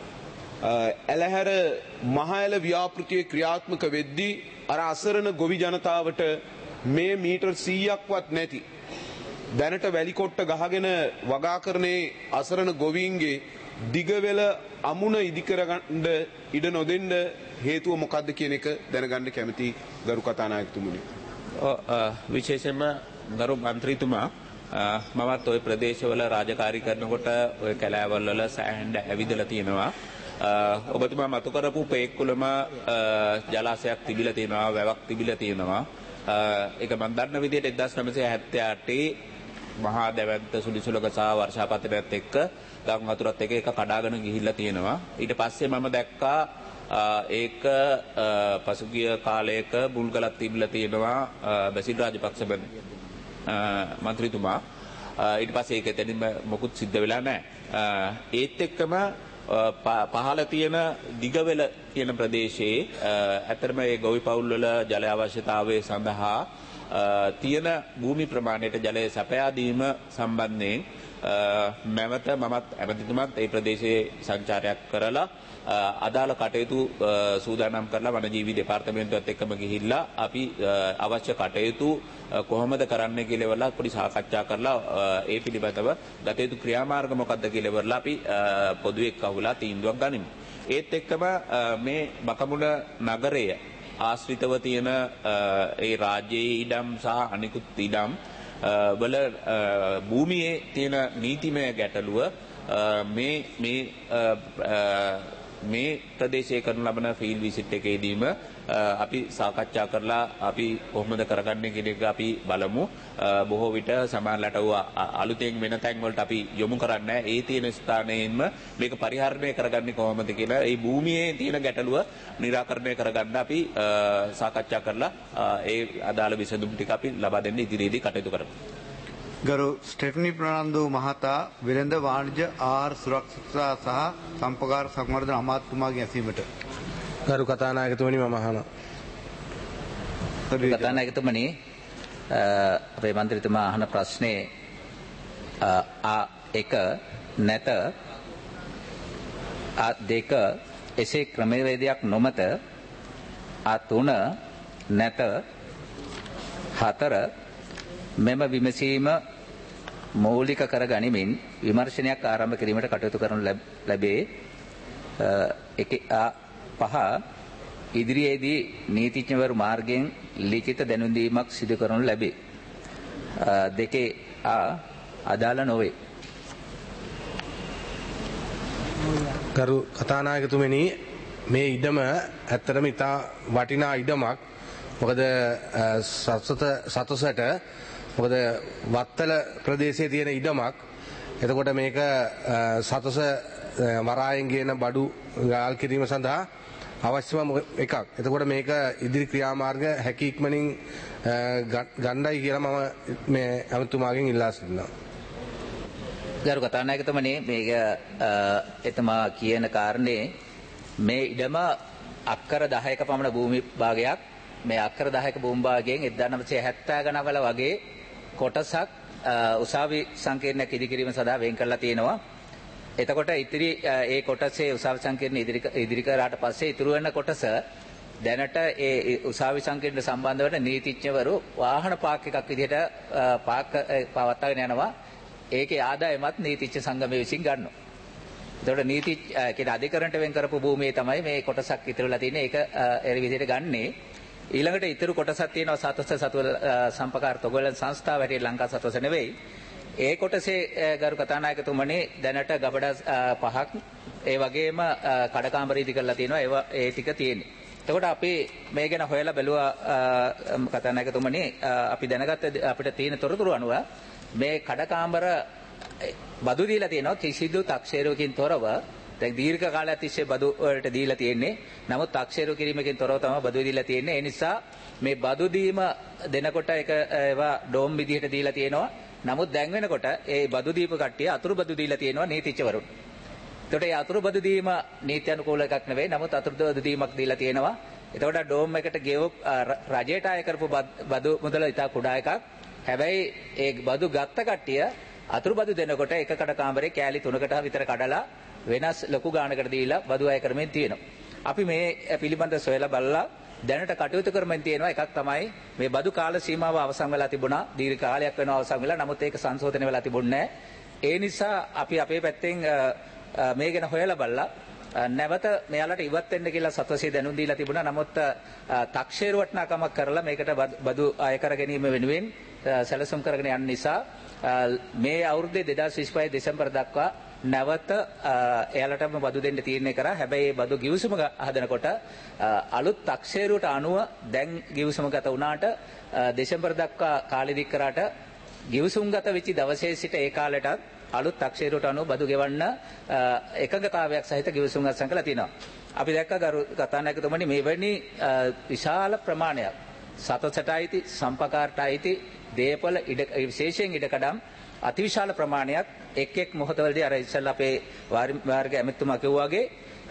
ඇලහැර මහඇල ව්‍යාපෘතිය ක්‍රියාත්මක වෙද්දී අර අසරණ ගොවි ජනතාවට මේ මීටර් සීයක්වත් නැති දැනට වැලිකොට්ට ගහගෙන වගා කරනේ අසරණ ගොවීන්ගේ දිගවෙල අමුණ ඉදිකරගන්න ඉඩ නොදෙන්න හේතුව මොකක්ද කියන එක දැනගන්න කැමති ගරු කතානායකතුමනි. විශේෂයෙන්ම ගරු මන්ත්‍රීතුමා, මමත් ওই ප්‍රදේශවල රාජකාරී කරනකොට ওই කැලෑවල් වල සෑහෙන්න ඇවිදලා තියෙනවා. ඔබතුමා මතු කරපු පේක්කුලම ජලාශයක් තිබිලා තියෙනවා, වැවක් තිබිලා තියෙනවා. ඒක මම දන්න විදිහට එක්දාස් නවසිය හැත්තෑ අටේ මහා දැවැන්ත සුලිසුලක සහ වර්ෂාපතනයත් එක්ක ගම් වතුරත් එක්ක ඒක කඩාගෙන ගිහිල්ලා තියෙනවා. ඊට පස්සේ මම දැක්කා ඒක පසුගිය කාලයක බුල්ගලක් තිබිලා තියෙනවා බැසිල් රාජපක්ෂ මන්ත්‍රීතුමා. ඊට පස්සේ ඒක එතනින්ම මොකුත් සිද්ධ වෙලා නැහැ. ඒත් එක්කම පහළ තියෙන දිගවෙල කියන ප්‍රදේශයේ ඇතරම ඒ ගොවි පවුල් වල ජල අවශ්‍යතාවය සඳහා තියෙන භූමි ප්‍රමාණයට ජලය සපයා දීම සම්බන්ධයෙන් මමත මමත් ඇමතිතුමත් ඒ ප්‍රදේශයේ සංචාරයක් කරලා අදාළ කටයුතු සූදානම් කරලා වනජීවි දෙපාර්තමේන්තුවත් එක්කම ගිහිල්ලා අපි අවශ්‍ය කටයුතු කොහොමද කරන්න කියලා ඉවරලා පොඩි සාකච්ඡා කරලා ඒ පිළිබඳව ගත යුතු ක්‍රියාමාර්ග මොකක්ද කියලා ඉවරලා අපි පොදුවේ කවුලා තීන්දුවක් ගනිමු. ඒත් එක්කම මේ බකමුණ නගරය ආශ්‍රිතව තියෙන ඒ රාජ්‍යයේ ඉඩම් සහ අනිකුත් ඉඩම් වල භූමියේ තියෙන නීතිමය ගැටලුව මේ මේ මේ ප්‍රදේශයේ කරන ලබන ෆීල්ඩ් විසිට් එකේදීම අපි සාකච්ඡා කරලා අපි කොහොමද කරගන්නේ කියන එක අපි බලමු. බොහෝ විට සමාජලට අලුතෙන් වෙන තැන් වලට අපි යොමු කරන්නේ ඒ තියෙන ස්ථානයෙන්ම මේක පරිහරණය කරගන්නේ කොහොමද කියලා ඒ භූමියේ තියෙන ගැටලුව निराකරණය කරගන්න අපි සාකච්ඡා කරලා ඒ අදාළ විසඳුම් ටික අපි ලබා දෙන්න ඉදිරියේදී කටයුතු කරමු. ගරු ස්ටෙෆනි ප්‍රනාන්දු මහතා වෙළඳ වාණිජ්‍ය ආහාර සුරක්ෂිතතා සහ සම්පකාර සංවර්ධන අමාත්‍යතුමාගෙන් ඇසීමට. ගරු කතානායකතුමනි මම අහනවා. කතානායකතුමනි, අපේ මන්ත්‍රීතුමා අහන ප්‍රශ්නේ ආ එක නැත ආ දෙක එසේ ක්‍රමවේදයක් නොමත ආ තුන නැත හතර මෙම විමසීම මූලික කර ගනිමින් විමර්ශනයක් ආරම්භ කිරීමට කටයුතු කරනු ලැබේ. එක ආ පහ ඉදිරියේදී නීතිඥවරු මාර්ගයෙන් ලිඛිත දැනුම් දීමක් සිදු කරනු ලැබේ. දෙකේ ආ අදාළ නොවේ. ගරු කතානායකතුමනි මේ ඉඩම ඇත්තටම ඉතා වටිනා ඉඩමක්. මොකද සතත සතසට මොකද වත්තල ප්‍රදේශයේ තියෙන ඉඩමක්. එතකොට මේක සතස වරායෙන් ගේන බඩු ගාල් කිරීම සඳහා අවශ්‍යම එකක්. එතකොට මේක ඉදිරි ක්‍රියාමාර්ග හැකි ඉක්මනින් ගණ්ඩයි කියලා මම මේ ඇමතුමාගෙන් ඉල්ලා සිටිනවා. ගරු කතානායකතුමනි මේක එතුමා කියන කාරණේ මේ ඉඩම අක්කර දහයක පමණ භූමි භාගයක් මේ අක්කර දහයක භූමි භාගයෙන් එක්දාස් නවසිය හැත්තෑ ගණන් වල වගේ කොටසක් උසාවි සංකීර්ණයක් ඉදිකිරීම සඳහා වෙන් කරලා තියෙනවා. එතකොට ඉතිරි ඒ කොටසේ උසාවි සංකීර්ණ ඉදිරි ඉදිරි කරාට පස්සේ ඉතුරු වෙන කොටස දැනට ඒ උසාවි සංකීර්ණ සම්බන්ධ වෙන නීතිඥවරු වාහන පාක් එකක් විදිහට පාක් පවත්වාගෙන යනවා. ඒකේ ආදායමත් නීතිඥ සංගමය විසින් ගන්නවා. එතකොට නීති කියන අධිකරණයට වෙන් කරපු භූමියේ තමයි මේ කොටසක් ඉතුරුලා තියෙන්නේ. ඒක ඒ විදිහට ගන්නේ. ඊළඟට ඉතුරු කොටසක් තියෙනවා සතස සතුවල සම්පකාර තොගවල සංස්ථාව හැටියට ලංකා සතස නෙවෙයි. ඒ කොටසේ ගරු කතානායකතුමනි දැනට ගබඩ පහක් ඒ වගේම කඩකාමර ඉදි කරලා තියෙනවා. ඒවා ඒ ටික තියෙන්නේ. එතකොට අපි මේ ගැන හොයලා බැලුවා කතානායකතුමනි අපි දැනගත්ත අපිට තියෙන තොරතුරු අනුව මේ කඩකාමර බදු දීලා තියෙනවා කිසිදු 탁ෂේරුවකින් තොරව. දැන් දීර්ඝ කාලයක් තිස්සේ බදු වලට දීලා තියෙන්නේ. නමුත් 탁ෂේරු කිරීමකින් තොරව තමයි බදු දීලා තියෙන්නේ. ඒ නිසා මේ බදු දීම දෙනකොට ඒක ඒවා ඩෝම් විදිහට දීලා තියෙනවා. නමුත් දැන් වෙනකොට ඒ බදු දීපු කට්ටිය අතුරු බදු දීලා තියෙනවා නීතිච්චවරුන්. එතකොට මේ අතුරු බදු දීම නීති අනුකූල එකක් නෙවෙයි. නමුත් අතුරු බදු දීමක් දීලා තියෙනවා. එතකොට ඩෝම් එකට ගෙව රජයට අය කරපු බදු මුදල ඉතා කුඩා එකක්. හැබැයි ඒ බදු ගත්ත කට්ටිය අතුරු බදු දෙනකොට එක කඩ කාමරේ කෑලි තුනකට විතර කඩලා වෙනස් ලොකු ගානකට දීලා බදු අය කරමින් තියෙනවා. අපි මේ පිළිබඳව සොයලා බලලා දැනට කටයුතු කරමින් තියෙනවා. එකක් තමයි මේ බදු කාල සීමාව අවසන් වෙලා තිබුණා. දීර්ඝ කාලයක් වෙනවා අවසන් වෙලා. නමුත් ඒක සංශෝධනය වෙලා තිබුණේ නැහැ. ඒ නිසා අපි අපේ පැත්තෙන් මේ ගැන හොයලා බලලා නැවත මෙයාලට ඉවත් වෙන්න කියලා සතවසේ දැනුම් දීලා තිබුණා. නමුත් 탁ෂේරු වටනාකමක් කරලා මේකට බදු අය කර ගැනීම වෙනුවෙන් සැලසුම් කරගෙන යන නිසා මේ අවුරුද්දේ දෙදාස් විසිපහ දෙසැම්බර් දක්වා නැවත එයාලටම බදු දෙන්න තීරණය කරා. හැබැයි මේ බදු ගිවිසුම හදනකොට අලුත් 탁ෂේරුවට අනුව දැන් ගිවිසුම ගත වුණාට දෙසැම්බර් දක්වා කාලෙ දික් කරාට ගිවිසුම් ගත වෙච්ච දවසේ සිට ඒ කාලෙටත් අලුත් 탁ෂේරුවට අනුව බදු ගෙවන්න එකඟතාවයක් සහිත ගිවිසුම් අත්සන් කළා තියෙනවා. අපි දැක්ක ගරු කතානායකතුමනි මෙවැනි විශාල ප්‍රමාණයක් සතසට අයිති සම්පකාරට අයිති දේපල ඉඩ විශේෂයෙන් ඉඩකඩම් අතිවිශාල ප්‍රමාණයක් එක් එක් මොහොතවලදී අර ඉස්සෙල්ලා අපේ වාර්ග ඇමතුමා කිව්වා වගේ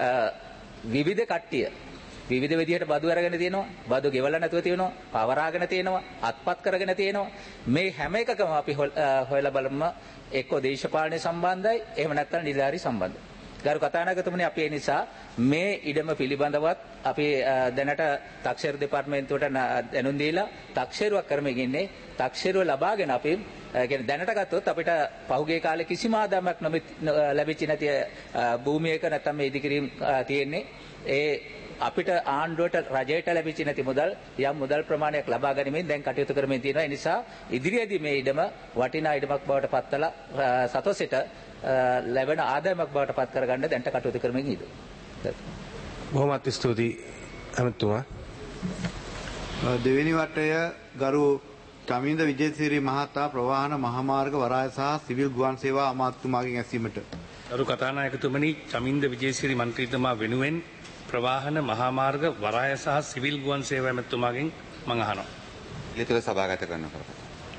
විවිධ කට්ටිය විවිධ විදිහට බදු අරගෙන තියෙනවා. බදු ගෙවලා නැතුව තියෙනවා. පවරාගෙන තියෙනවා. අත්පත් කරගෙන තියෙනවා. මේ හැම එකකම අපි හොයලා බලමු එක්ක දේශපාලන සම්බන්ධයි එහෙම නැත්නම් නිලධාරි සම්බන්ධයි. ගරු කතානායකතුමනි අපි ඒ නිසා මේ ඉඩම පිළිබඳවත් අපි දැනට 탁ෂේරු දෙපාර්තමේන්තුවට දැනුම් දීලා 탁ෂේරුවක් කරමින් ඉන්නේ. 탁ෂේරුව ලබාගෙන අපි කියන්නේ දැනට ගත්තොත් අපිට පහුගිය කාලේ කිසිම ආදායමක් ලැබෙච්ච නැති භූමියක නැත්නම් මේ ඉදිකිරීම තියෙන්නේ. ඒ අපිට ආණ්ඩුවට රජයට ලැබෙච්ච නැති මුදල් යම් මුදල් ප්‍රමාණයක් ලබා ගැනීමෙන් දැන් කටයුතු කරමින් තියෙනවා. ඒ නිසා ඉදිරියේදී මේ ඉඩම වටිනා ඉඩමක් බවට පත්වලා සතොසෙට ලැබෙන ආදායමක් බවට පත් කරගන්න දැන්ට කටයුතු කරමින් ඉන්නවා. බොහොමත් ස්තුතියි අමතුමා. දෙවෙනි වටය ගරු චමින්ද විජේසිරි මහතා ප්‍රවාහන මහමාර්ග වරාය සහ සිවිල් ගුවන් සේවා අමාත්‍යතුමාගෙන් ඇසීමට. ගරු කතානායකතුමනි චමින්ද විජේසිරි මන්ත්‍රීතුමා වෙනුවෙන් ප්‍රවාහන මහාමාර්ග වරාය සහ සිවිල් ගුවන් සේවා ඇමතුමාගෙන් මම අහනවා. ඊළඟට සභාගත කරනවා.